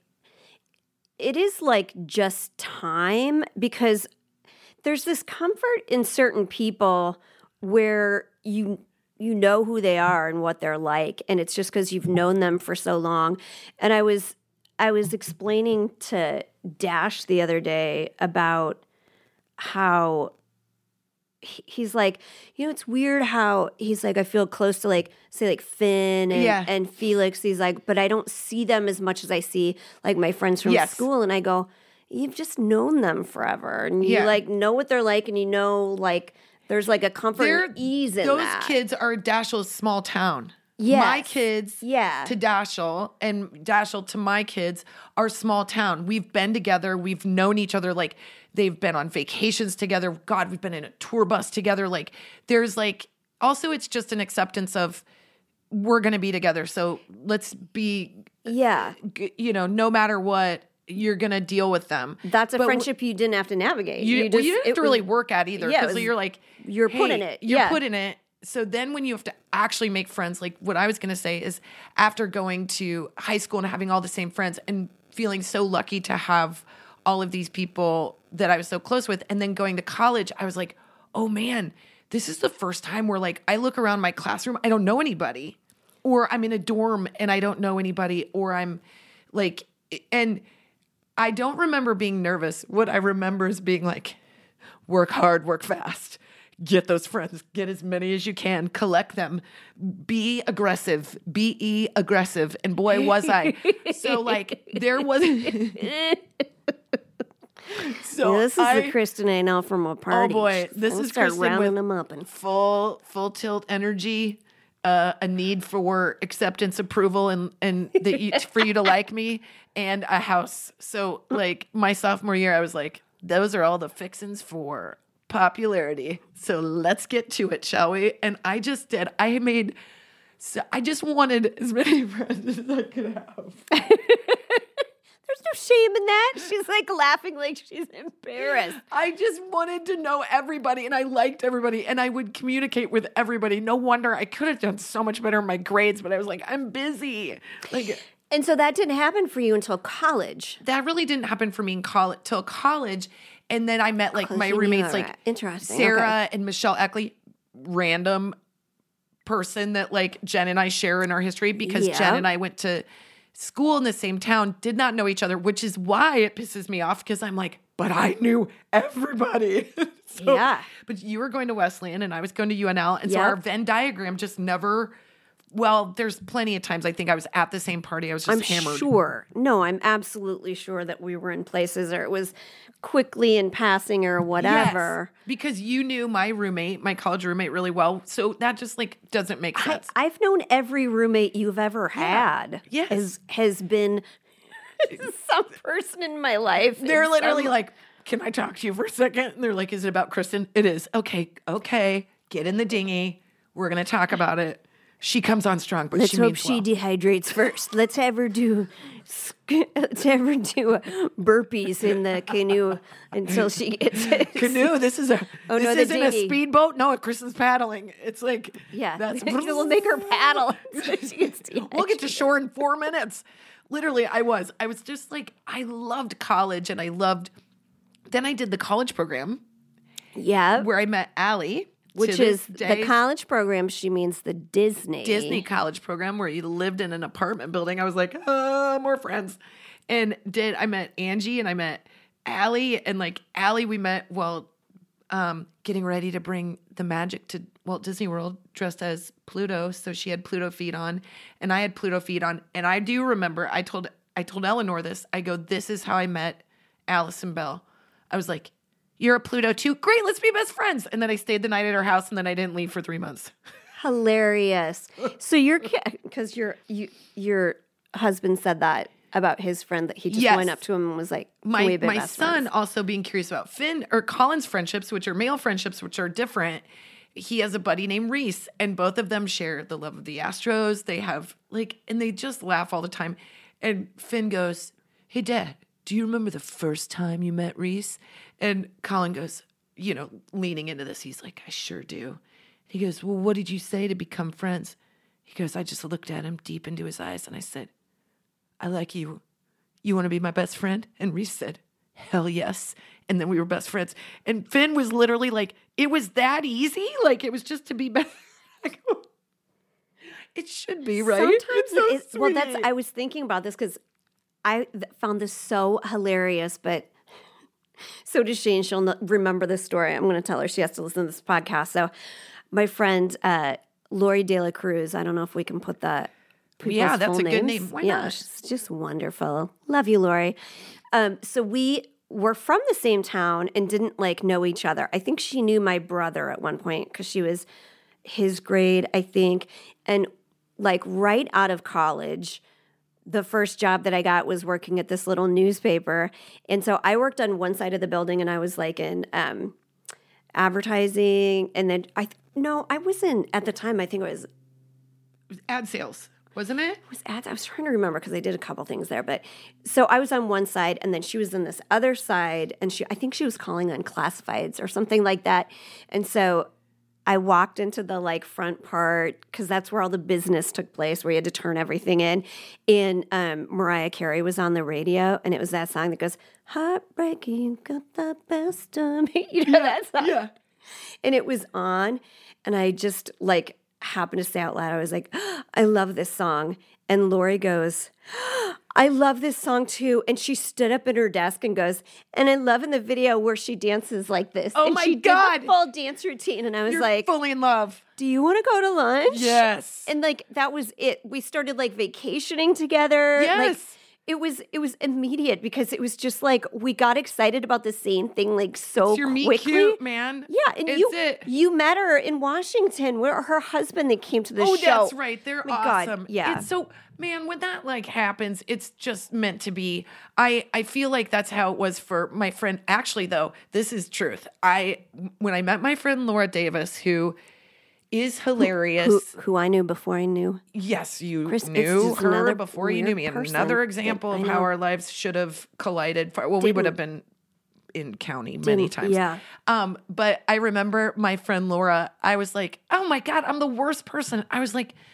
it is like just time because there's this comfort in certain people where you you know who they are and what they're like, and it's just because you've known them for so long. And I was I was explaining to Dash the other day about how he- he's like, you know, it's weird how he's like, I feel close to like, say like Finn and, Yeah. and Felix. He's like, but I don't see them as much as I see like my friends from Yes. school. And I go, you've just known them forever. And you Yeah. like know what they're like and you know, like, there's like a comfort They're- and ease in Those that. kids are Dashiell's small town. Yes. My kids Yeah. to Dashiell and Dashiell to my kids are small town. We've been together. We've known each other. Like they've been on vacations together. God, we've been in a tour bus together. Like there's like, also it's just an acceptance of we're going to be together. So let's be, Yeah. g- you know, no matter what, you're going to deal with them. That's a But friendship you didn't have to navigate. You, You well, just, you didn't it have to really was- work at either Yeah, it because was- you're like you're put in hey, it. You're Yeah. put in it. So then when you have to actually make friends, like what I was going to say is after going to high school and having all the same friends and feeling so lucky to have all of these people that I was so close with, and then going to college, I was like, oh man, this is the first time where like I look around my classroom, I don't know anybody, or I'm in a dorm and I don't know anybody, or I'm like, and I don't remember being nervous. What I remember is being like, work hard, work fast. Get those friends, get as many as you can, collect them, be aggressive, be aggressive. And boy, was I. So, like, there was. so, Yeah, this is I, the Kristen I know from a party. Oh boy, this We'll is start Kristen rounding with them up and full, full tilt energy, uh, a need for acceptance, approval, and and that you, for you to like me, and a house. So, like my sophomore year, I was like, those are all the fixins for popularity. So let's get to it, shall we? And I just did. I made. So I just wanted as many friends as I could have. there's no shame in that. She's like laughing like she's embarrassed. I just wanted to know everybody, and I liked everybody, and I would communicate with everybody. No wonder I could have done so much better in my grades, but I was like, I'm busy. Like And so that didn't happen for you until college. that really didn't happen for me in college till college, and then I met like my you knew roommates, her. like Interesting, Sarah okay. and Michelle Eckley, random person that like Jen and I share in our history because Yeah. Jen and I went to school in the same town, did not know each other, which is why it pisses me off because I'm like, but I knew everybody. So- Yeah. But you were going to Wesleyan and I was going to U N L. And so Yep. our Venn diagram just never, well, there's plenty of times I think I was at the same party. I was just I'm hammered. sure. No, I'm absolutely sure that we were in places or it was quickly in passing or whatever. Yes, because you knew my roommate, my college roommate really well. So that just like doesn't make I, sense. I've known every roommate you've ever had. Yes. Has, has been some person in my life. They're in literally some- like, can I talk to you for a second? And they're like, is it about Kristen? It is. Okay, okay. Get in the dinghy. We're going to talk about it. She comes on strong, but Let's she hope means she well. dehydrates first. Let's have her do, let's have her do burpees in the canoe until she gets it. Canoe, this is a, Oh, this no, the isn't a dinghy. speedboat. No, Kristen's paddling. It's like, Yeah, that's, we'll make her paddle. So she gets We'll get to shore in four minutes. Literally, I was. I was just like, I loved college and I loved, then I did the college program Yeah, where I met Allie. which to is this day. the college program. She means the Disney. Disney college program where you lived in an apartment building. I was like, oh, more friends. And did I met Angie and I met Allie and like Allie we met while um, getting ready to bring the magic to Walt Disney World dressed as Pluto. So she had Pluto feet on and I had Pluto feet on. And I do remember I told I told Eleanor this. I go, this is how I met Allison Bell. I was like, you're a Pluto too? Great, let's be best friends. And then I stayed the night at her house and then I didn't leave for three months. Hilarious. So your because your you, your husband said that about his friend that he just Yes. went up to him and was like, "Can my we be my best son friends?" also being curious about Finn or Colin's friendships, which are male friendships, which are different. He has a buddy named Reese, and both of them share the love of the Astros. They have like, and they just laugh all the time. And Finn goes, "Hey, Dad, do you remember the first time you met Reese?" And Colin goes, you know, leaning into this, he's like, "I sure do." He goes, "Well, what did you say to become friends?" He goes, "I just looked at him deep into his eyes and I said, 'I like you. You want to be my best friend?'" And Reese said, "Hell yes." And then we were best friends. And Finn was literally like, it was that easy? Like, it was just to be best. I go, it should be, right? Sometimes It's so it's, well, that's, sweet. I was thinking about this because I th- found this so hilarious, but so does Shane. She'll not remember this story. I'm going to tell her she has to listen to this podcast. So my friend, uh, Lori De La Cruz, I don't know if we can put that. people's Yeah, that's full a good names. name. Why yeah, not? she's just wonderful. Love you, Lori. Um, so we were from the same town and didn't like know each other. I think she knew my brother at one point because she was his grade, I think. And like right out of college, the first job that I got was working at this little newspaper. And so I worked on one side of the building and I was like in um, advertising. And then I, no, I wasn't at the time. I think it was ad sales, wasn't it? was ads. I was trying to remember because I did a couple things there. But so I was on one side and then she was on this other side and she I think she was calling on classifieds or something like that. And so I walked into the like front part because that's where all the business took place where you had to turn everything in. And um, Mariah Carey was on the radio and it was that song that goes, "Heartbreaking, got the best of me." You know that song? Yeah. And it was on, and I just like happened to say out loud, I was like, "Oh, I love this song." And Lori goes, "Oh, I love this song too." And she stood up at her desk and goes, "And I love in the video where she dances like this." Oh and my she God. did the full dance routine. And I was You're like, fully in love. "Do you want to go to lunch?" Yes. And like that was it. We started like vacationing together. Like, Yes. it was it was immediate because it was just like we got excited about the same thing like so It's your meet quickly. cute, man. Yeah, and It's you it. you met her in Washington, where her husband that came to the Oh, show. that's right. They're Oh my God, awesome. yeah. It's so, man, when that like happens, it's just meant to be. I I feel like that's how it was for my friend. Actually, though, this is truth. I when I met my friend Laura Davis, who is hilarious. Who, who I knew before I knew. Yes, you Chris, it's knew just her another before you knew weird me. And person. another example I of how know. our lives should have collided. For, well, we would Didn't. have been in county many Didn't- times. yeah. Um, but I remember my friend Laura, I was like, "Oh my God, I'm the worst person." I was like,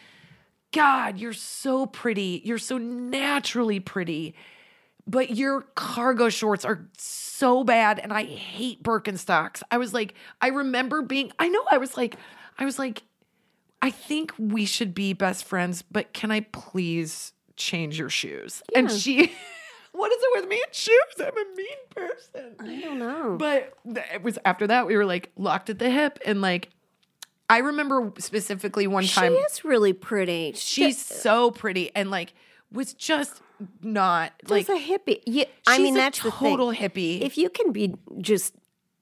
"God, you're so pretty. You're so naturally pretty. But your cargo shorts are so bad. And I hate Birkenstocks." I was like, I remember being, I know, I was like, I was like, I think we should be best friends, but can I please change your shoes? And she, what is it with me and shoes? I'm a mean person. I don't know. But th- it was after that, we were like locked at the hip. And like, I remember specifically one She time, is really pretty. she's so pretty and like was just not like like, a hippie. Yeah, I she's mean a that's the thing. total hippie. If you can be just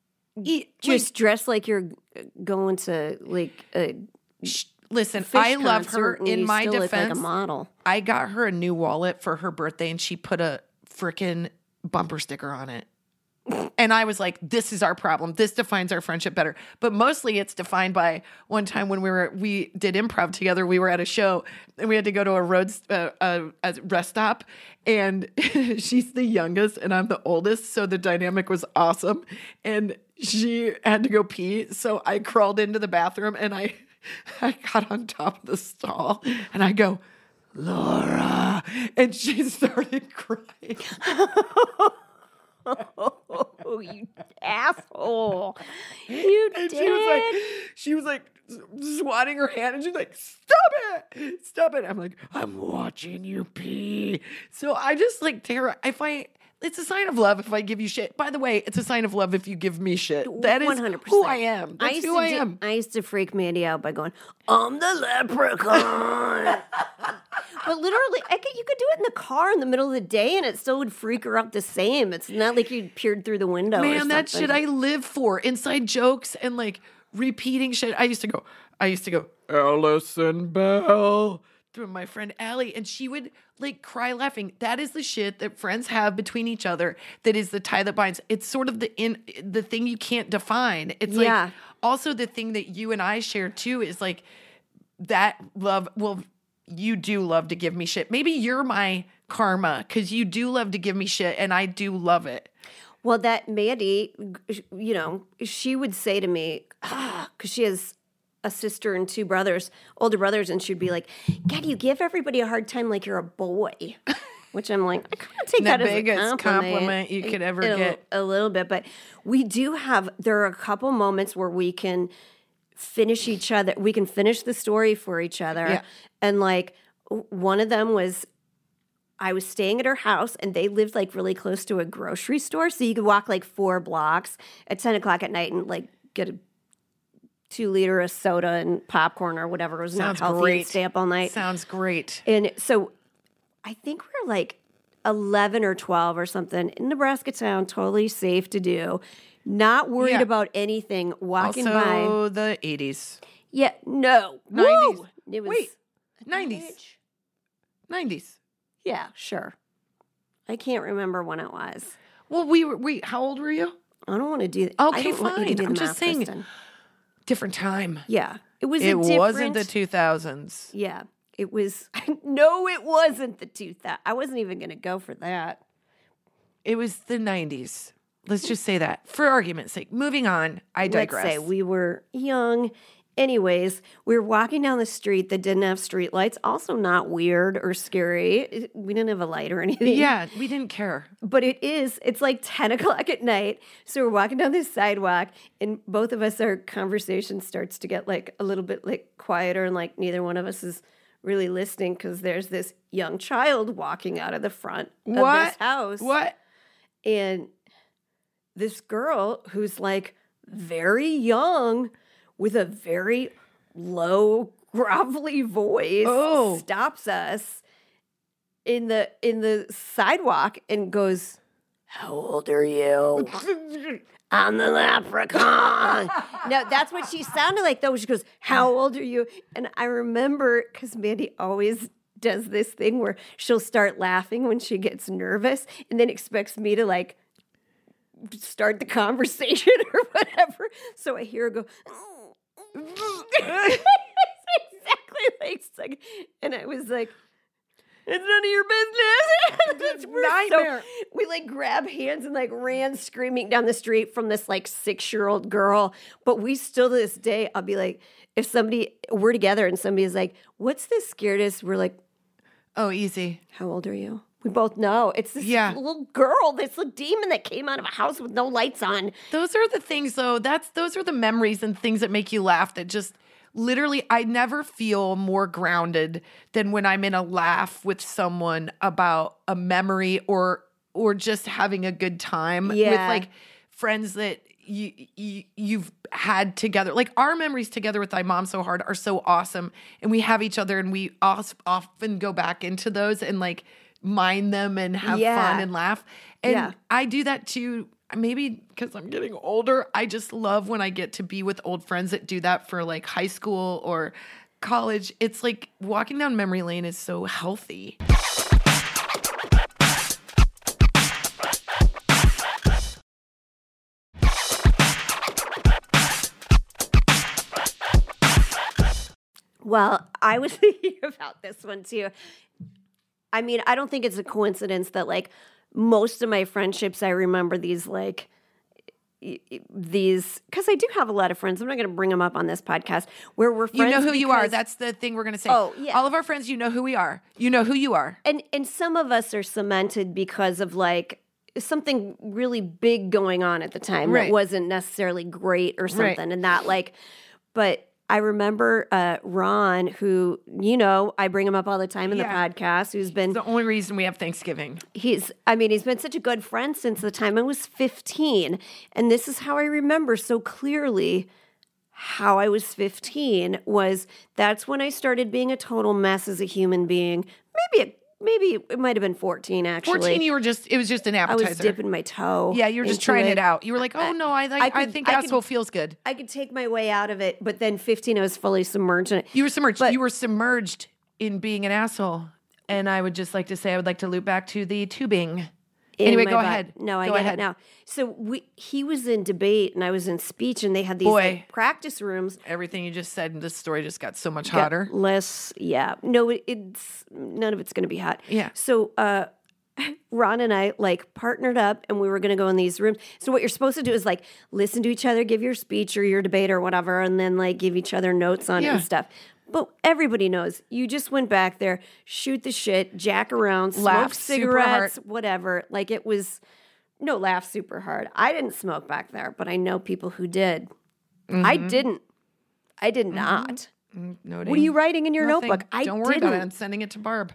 E- just dressed like you're going to like a sh- listen, fish I love her. concert and In you my still look defense, like a model. I got her a new wallet for her birthday and she put a freaking bumper sticker on it. And I was like, this is our problem. This defines our friendship better. But mostly it's defined by one time when we were, we did improv together. We were at a show and we had to go to a road, uh, a, a rest stop. And she's the youngest and I'm the oldest. So the dynamic was awesome. And she had to go pee. So I crawled into the bathroom and I, I got on top of the stall and I go, "Laura," and she started crying. Oh, you asshole! You And did. she was like, she was like swatting her hand, and she's like, "Stop it, stop it!" I'm like, "I'm watching you pee." So I just like Tara. If I, it's a sign of love if I give you shit. By the way, it's a sign of love if you give me shit. That is one hundred percent. who I am. That's used who to I do- am. I used to freak Mandy out by going, "I'm the leprechaun." But literally, I could, you could do it in the car in the middle of the day, and it still would freak her out the same. It's not like you peered through the window. or Man, that something. shit I live for. Inside jokes and like repeating shit. I used to go, I used to go, "Allison Bell, through my friend Allie, and she would like cry laughing. That is the shit that friends have between each other. That is the tie that binds. It's sort of the in the thing you can't define. It's Yeah. like also the thing that you and I share too is like that love. Well, you do love to give me shit. Maybe you're my karma because you do love to give me shit, and I do love it. Well, that Mandy, you know, she would say to me, ah, because she has a sister and two brothers, older brothers, and she'd be like, God, you give everybody a hard time like you're a boy. Which I'm like, I kind of take The that as a biggest compliment. compliment you could ever a, get. A little bit. But we do have, there are a couple moments where we can finish each other. We can finish the story for each other. Yeah. And like one of them was, I was staying at her house and they lived like really close to a grocery store. So you could walk like four blocks at ten o'clock at night and like get a two liter of soda and popcorn or whatever. It was Sounds not healthy great. and stay up all night. Sounds great. And so I think we we're like eleven or twelve or something in Nebraska town, totally safe to do. Not worried Yeah. about anything, walking by. Also the eighties. Yeah, no. nineties. Woo! It was Wait, nineties. nineties. Yeah, sure. I can't remember when it was. Well, we were, wait, how old were you? I don't want to do that. I Okay, don't want you to fine. do the I'm just math, saying. Kristen. Different time. Yeah. It was It a different, wasn't the two thousands. Yeah. It was no, it wasn't the two thousand. I wasn't even gonna go for that. It was the nineties. Let's just say that. For argument's sake. Moving on. I digress. Let's say we were young. Anyways, we were walking down the street that didn't have street lights. Also not weird or scary. We didn't have a light or anything. Yeah, we didn't care. But it is, it's like ten o'clock at night. So we're walking down this sidewalk and both of us, our conversation starts to get like a little bit like quieter and like neither one of us is really listening because there's this young child walking out of the front What? of this house. What? And this girl who's like very young with a very low, grovelly voice Oh. stops us in the in the sidewalk and goes, "How old are you?" "I'm the leprechaun." No, that's what she sounded like though. She goes, "How old are you?" And I remember because Mandy always does this thing where she'll start laughing when she gets nervous and then expects me to like start the conversation or whatever. So I hear her go, it's exactly like, like, and I was like, it's none of your business. We're Nightmare. So, we like grab hands and like ran screaming down the street from this like six-year-old girl. But we still to this day, I'll be like, if somebody, we're together and somebody is like, what's the scariest? We're like, Oh, easy. how old are you? We both know. It's this Yeah. little girl, this little demon that came out of a house with no lights on. Those are the things though. That's those are the memories and things that make you laugh that just literally I never feel more grounded than when I'm in a laugh with someone about a memory or or just having a good time with Yeah. like friends that you, you you've had together. Like our memories together with my mom so hard are so awesome and we have each other and we os- often go back into those and like mind them and have Yeah. fun and laugh. And Yeah. I do that too. Maybe because I'm getting older, I just love when I get to be with old friends that do that for like high school or college. It's like walking down memory lane is so healthy. Well, I was thinking about this one too. I mean, I don't think it's a coincidence that like most of my friendships, I remember these like y- y- these because I do have a lot of friends. I'm not going to bring them up on this podcast where we're You friends. know who you are. because- That's the thing we're going to say. Oh, yeah. All of our friends, you know who we are. You know who you are. and and some of us are cemented because of like something really big going on at the time Right. that wasn't necessarily great or something, and that like, but. I remember uh, Ron, who, you know, I bring him up all the time in Yeah. the podcast, who's been It's the only reason we have Thanksgiving. he's I mean he's been such a good friend since the time I was fifteen, and this is how I remember so clearly how I was fifteen was that's when I started being a total mess as a human being. Maybe it, maybe it might have been fourteen actually. fourteen, you were just, it was just an I appetizer. was dipping my toe. Yeah, you were just into trying it. out. You were like, oh no, I like, I, could- think I asshole could- feels good. I could take my way out of it, but then fifteen I was fully submerged in it. You were submerged. But- you were submerged in being an asshole. And I would just like to say I would like to loop back to the tubing. in Anyway, my go butt. ahead. No, I Go get ahead. it now. So we, he was in debate and I was in speech, and they had these Boy. like, practice rooms. Everything you just said in this story just got so much Got hotter. Less, yeah. No, it, it's none of it's going to be hot. Yeah. So uh, Ron and I like partnered up, and we were going to go in these rooms. So what you're supposed to do is like listen to each other, give your speech or your debate or whatever, and then like give each other notes on it Yeah. and stuff. But everybody knows you just went back there, shoot the shit, jack around, smoke Laugh super hard. cigarettes, whatever. Like it was no laugh super hard. I didn't smoke back there, but I know people who did. I Mm-hmm. didn't. I did not. Noting. What are you writing in your Nothing. notebook? I Don't worry didn't. about it. I'm sending it to Barb.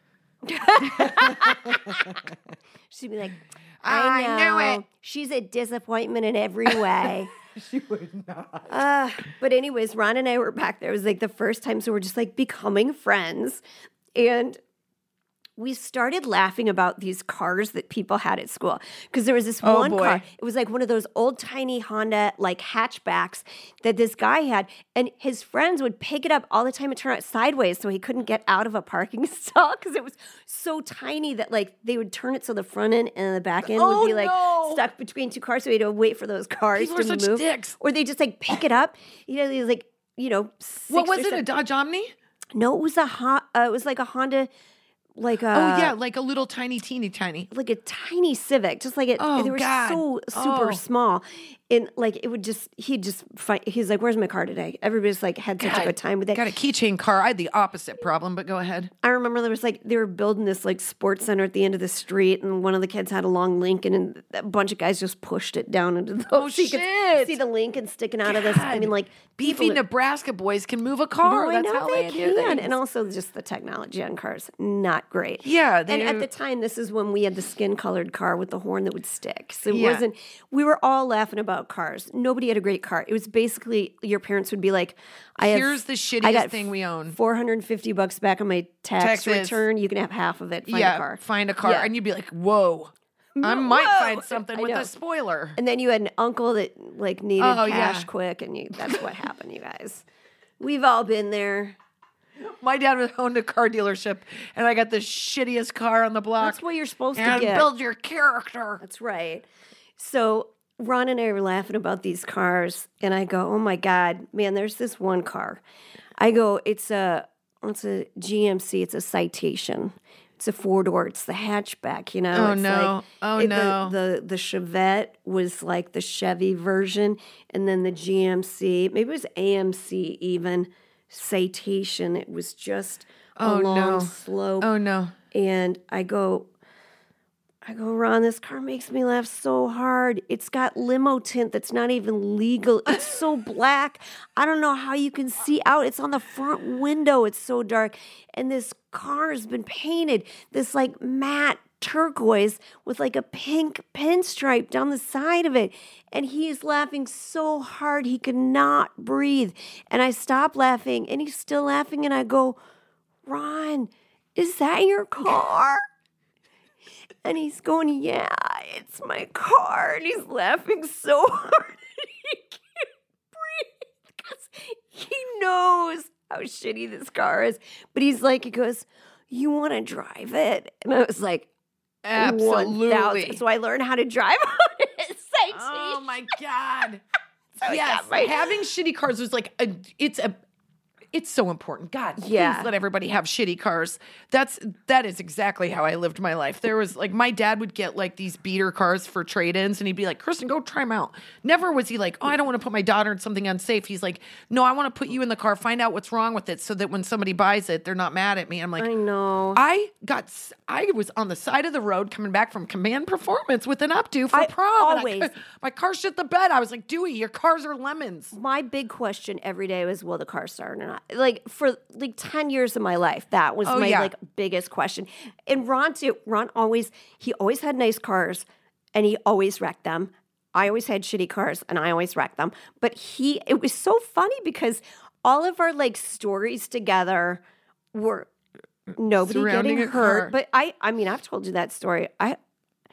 She'd be like, I I, knew know. it." She's a disappointment in every way. She would not. Uh, but anyways, Ron and I were back there. It was like the first time, so we're just like becoming friends. And we started laughing about these cars that people had at school. Because there was this Oh, one boy. car. It was like one of those old tiny Honda like hatchbacks that this guy had. And his friends would pick it up all the time and turn it sideways so he couldn't get out of a parking stall because it was so tiny that like they would turn it so the front end and the back end Oh, would be like no. stuck between two cars. So we had to wait for those cars People to are such move. dicks. Or they just like pick it up. You know, these like, you know, six What was or it? A seven- Dodge Omni? No, it was a Hon- uh, it was like a Honda, like a oh, yeah. Like a little tiny, teeny, tiny. like a tiny Civic, just like it. Oh, they were God. so super Oh. small, and like it would just he'd just find. He's like, "Where's my car today?" Everybody's like had such a God. good time with it. Got a keychain car. I had the opposite problem, but go ahead. I remember there was like they were building this like sports center at the end of the street, and one of the kids had a long Lincoln, and a bunch of guys just pushed it down into the. Oh, so you could shit. see the Lincoln sticking out of this. I mean, like Beefy people- Nebraska boys can move a car. No, I That's know how they they, do can, things. and also just the technology on cars, not great. Yeah, and they- at the time, this is when we had the skin-colored car with the horn that would stick. So it Yeah. wasn't. We were all laughing about cars. Nobody had a great car. It was basically your parents would be like, "I have, Here's the I shittiest got thing we own. four hundred and fifty bucks back on my tax Taxes. return. You can have half of it. Find yeah, a car. find a car. Yeah. And you'd be like, whoa. I might Whoa. find something I with know. a spoiler. And then you had an uncle that like needed Oh, cash yeah. quick, and you, that's what happened, you guys. We've all been there. My dad owned a car dealership, and I got the shittiest car on the block. That's what you're supposed and to get. build your character. That's right. So Ron and I were laughing about these cars, and I go, "Oh my God, man! There's this one car." I go, "It's a, it's a G M C. It's a Citation. It's a four door. It's the hatchback. You know? Oh, it's no. Like, Oh, it- no. The, the the Chevette was like the Chevy version, and then the G M C, maybe it was A M C even. Citation. It was just a Oh, long no. slope. Oh, no. And I go, I go, Ron, this car makes me laugh so hard. It's got limo tint that's not even legal. It's so black. I don't know how you can see out. It's on the front window. It's so dark. And this car has been painted this like matte turquoise with like a pink pinstripe down the side of it. And he is laughing so hard he could not breathe. And I stop laughing and he's still laughing. And I go, Ron, is that your car? And he's going, yeah, it's my car. And he's laughing so hard he can't breathe because he knows how shitty this car is. But he's like, he goes, you want to drive it? And I was like, Absolutely. one thousand. So I learned how to drive on it. Oh, my God. So I yes. got my- Having shitty cars was like, a, it's a, it's so important. God, Yeah. please let everybody have shitty cars. That's that is exactly how I lived my life. There was like my dad would get like these beater cars for trade-ins, and he'd be like, "Kristen, go try them out." Never was he like, "Oh, I don't want to put my daughter in something unsafe." He's like, "No, I want to put you in the car, find out what's wrong with it, so that when somebody buys it, they're not mad at me." I'm like, I know. I got, s- I was on the side of the road coming back from Command Performance with an updo for I prom. and I always- could- my car shit the bed. I was like, Dewey, your cars are lemons. My big question every day was, will the car start or not? Like for like ten years of my life, that was Oh, my yeah. like biggest question. And Ron too, Ron always, he always had nice cars and he always wrecked them. I always had shitty cars and I always wrecked them. But he, it was so funny because all of our like stories together were nobody Surrounding getting a hurt. car. But I, I mean, I've told you that story. I,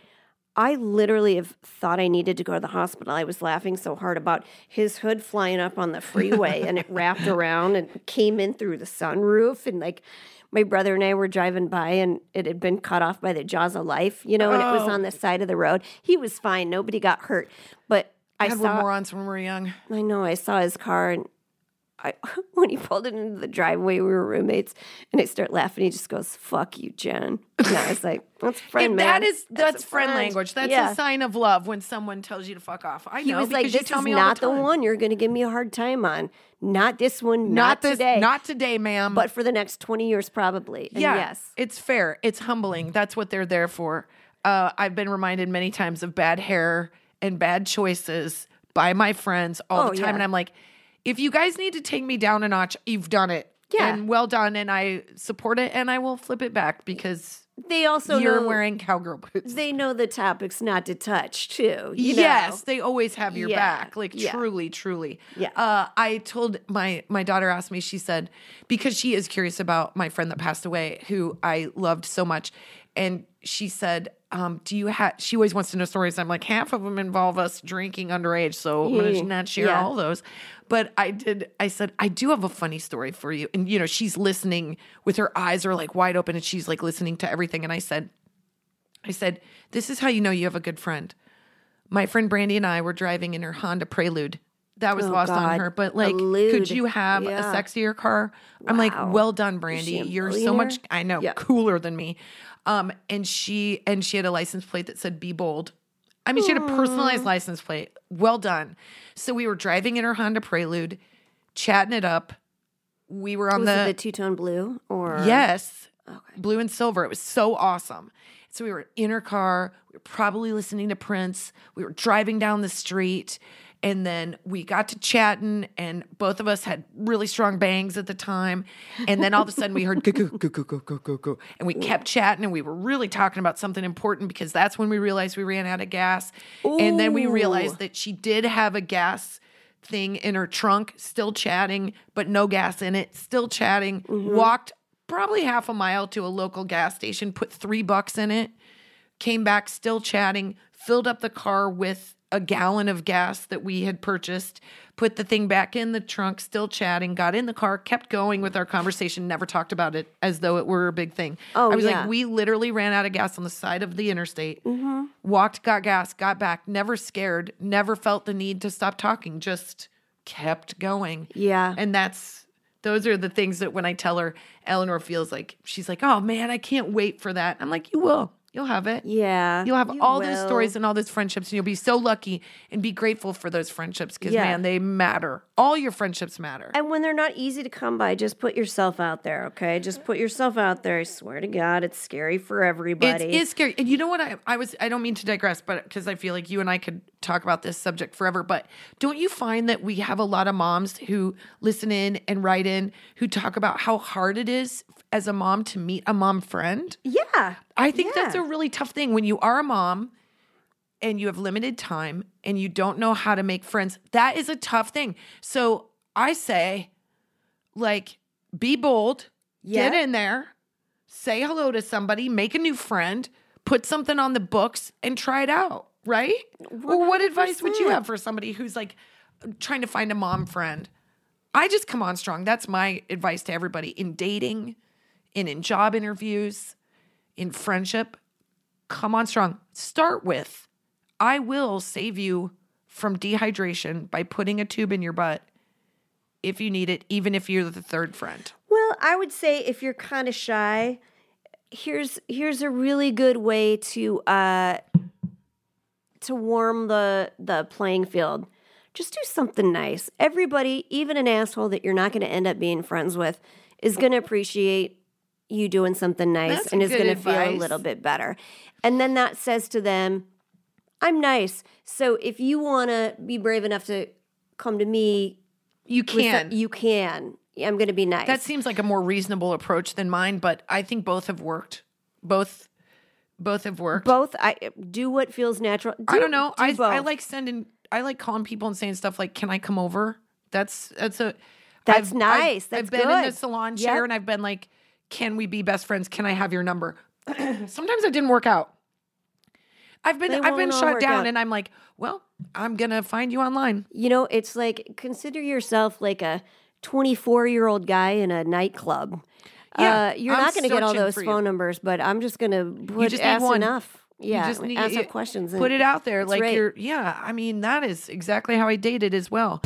I literally have thought I needed to go to the hospital. I was laughing so hard about his hood flying up on the freeway and it wrapped around and came in through the sunroof. And like my brother and I were driving by and it had been cut off by the jaws of life, you know, and it was on the side of the road. He was fine. Nobody got hurt. But I God, saw, we're morons when we're young. I know, I saw his car and I, when he pulled it into the driveway, we were roommates, and I start laughing. He just goes, "Fuck you, Jen." And I was like, "That's friend, And man. that is that's, a friend language. That's Yeah. a sign of love when someone tells you to fuck off. I He know was because like, you "This tell is me all not the, the time. one you're going to give me a hard time on. Not this one. Not, Not this, today. not today, ma'am. but for the next twenty years, probably." And yeah, yes, it's fair. It's humbling. That's what they're there for. Uh, I've been reminded many times of bad hair and bad choices by my friends all Oh, the time, yeah. and I'm like, if you guys need to take me down a notch, you've done it. Yeah. And well done, and I support it, and I will flip it back because they also you're know, wearing cowgirl boots. They know the topics not to touch too. You Yes, know? they always have your Yeah, back. Like yeah. truly, truly. Yeah. Uh, I told my my daughter asked me. She said because she is curious about my friend that passed away, who I loved so much, and she said, um, "Do you have?" She always wants to know stories. I'm like, half of them involve us drinking underage, so I'm gonna Yeah. not share Yeah. all those. But I did. I said I do have a funny story for you, and you know she's listening with her eyes are like wide open, and she's like listening to everything. And I said. I said, this is how you know you have a good friend. My friend Brandy and I were driving in her Honda Prelude. That was Oh, lost on God. her. But A like, Lude. could you have Yeah. a sexier car? I'm like, Wow. well done, Is Brandy. she a You're so millionaire? much, I know, Yeah. cooler than me. Um, and she and she had a license plate that said "Be Bold." I mean, she had a personalized license plate. Well done. So we were driving in her Honda Prelude, chatting it up. We were on Was the it the two-tone blue or yes, Okay. blue and silver. It was so awesome. So we were in her car. We were probably listening to Prince. We were driving down the street. And then we got to chatting, and both of us had really strong bangs at the time. And then all of a sudden we heard go, go, go, go, go, go, go, go. And we kept chatting, and we were really talking about something important because that's when we realized we ran out of gas. And then we realized that she did have a gas thing in her trunk, still chatting, but no gas in it, still chatting, walked probably half a mile to a local gas station, put three bucks in it, came back still chatting, filled up the car with a gallon of gas that we had purchased, put the thing back in the trunk, still chatting, got in the car, kept going with our conversation, never talked about it as though it were a big thing. Oh, I was yeah. like, we literally ran out of gas on the side of the interstate, walked, got gas, got back, never scared, never felt the need to stop talking, just kept going. Yeah. And that's, those are the things that when I tell her, Eleanor feels like, she's like, oh man, I can't wait for that. I'm like, you will. You'll have it. Yeah. You'll have you all those will. stories and all those friendships, and you'll be so lucky and be grateful for those friendships because, Yeah. man, they matter. All your friendships matter. And when they're not easy to come by, just put yourself out there, okay? Just put yourself out there. I swear to God, it's scary for everybody. It is scary. And you know what? I, I was, I don't mean to digress, but because I feel like you and I could talk about this subject forever, but don't you find that we have a lot of moms who listen in and write in who talk about how hard it is as a mom to meet a mom friend? Yeah. I think that's Yeah. a really tough thing when you are a mom and you have limited time and you don't know how to make friends. That is a tough thing. So I say, like, be bold, get Yeah. in there, say hello to somebody, make a new friend, put something on the books and try it out, right? Or what advice would you have for somebody who's like trying to find a mom friend? I just come on strong. That's my advice to everybody in dating and in job interviews, in friendship. Come on strong. Start with, I will save you from dehydration by putting a tube in your butt if you need it, even if you're the third friend. Well, I would say if you're kind of shy, here's here's a really good way to uh to warm the the playing field. Just do something nice. Everybody, even an asshole that you're not going to end up being friends with, is going to appreciate you doing something nice That's and a is good going to feel a advice. little bit better. And then that says to them, I'm nice. So if you want to be brave enough to come to me, You with can. the- you can. I'm going to be nice. That seems like a more reasonable approach than mine, but I think both have worked. Both both have worked. Both. I do what feels natural. I Do- don't know. do I both. I like sending I like calling people and saying stuff like, "Can I come over?" That's that's a That's I've- nice. I've, That's I've been in the good. salon chair Yep. and I've been like, "Can we be best friends? Can I have your number?" Sometimes it didn't work out. I've been They I've been won't all shut work down, out. and I'm like, well, I'm gonna find you online. You know, it's like consider yourself like a twenty-four-year-old guy in a nightclub. Yeah, uh, you're I'm not going to get all searching those for you. phone numbers, but I'm just going to put just need ask one. enough. Yeah, you just need ask you- some questions. Put and it out there, that's like right. you're. Yeah, I mean that is exactly how I dated as well.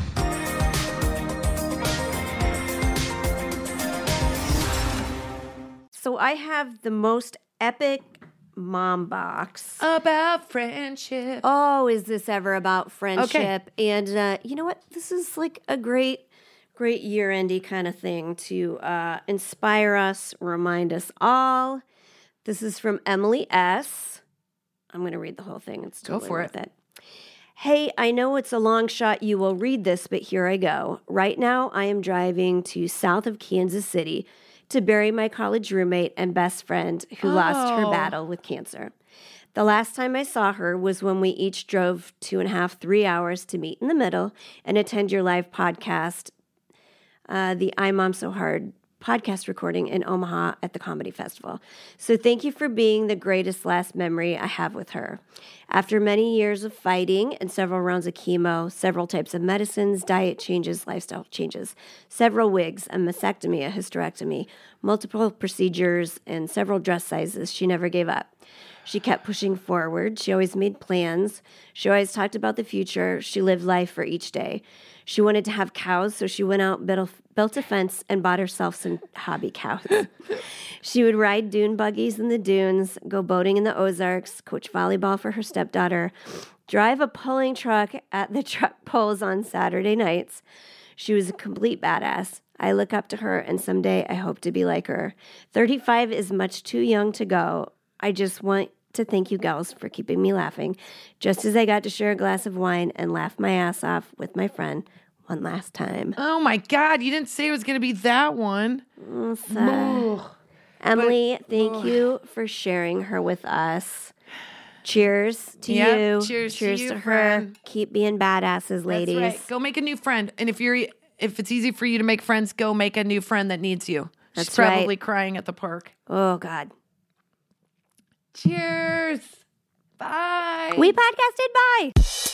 So I have the most epic mom box. About friendship. Oh, is this ever about friendship? And uh, you know what? This is like a great, great year-endy kind of thing to uh, inspire us, remind us all. This is from Emily S. I'm going to read the whole thing. It's Go totally for worth it. Hey, I know it's a long shot you will read this, but here I go. Right now, I am driving to south of Kansas City to bury my college roommate and best friend who lost her Oh. battle with cancer. The last time I saw her was when we each drove two and a half, three hours to meet in the middle and attend your live podcast, uh, the I Mom So Hard podcast recording in Omaha at the Comedy Festival. So thank you for being the greatest last memory I have with her. After many years of fighting and several rounds of chemo, several types of medicines, diet changes, lifestyle changes, several wigs, a mastectomy, a hysterectomy, multiple procedures, and several dress sizes, she never gave up. She kept pushing forward. She always made plans. She always talked about the future. She lived life for each day. She wanted to have cows, so she went out, built, built a fence, and bought herself some hobby cows. She would ride dune buggies in the dunes, go boating in the Ozarks, coach volleyball for her stepdaughter, drive a pulling truck at the truck poles on Saturday nights. She was a complete badass. I look up to her, and someday I hope to be like her. thirty-five is much too young to go. I just want to thank you gals for keeping me laughing, just as I got to share a glass of wine and laugh my ass off with my friend one last time. Oh my God! You didn't say it was going to be that one. So, Emily, thank you for sharing her with us. Cheers to Yep, you. cheers to cheers you, to her. friend. Keep being badasses, ladies. That's right. Go make a new friend, and if you're if it's easy for you to make friends, go make a new friend that needs you. That's She's probably right. crying at the park. Oh God. Cheers. Bye. We podcasted. Bye.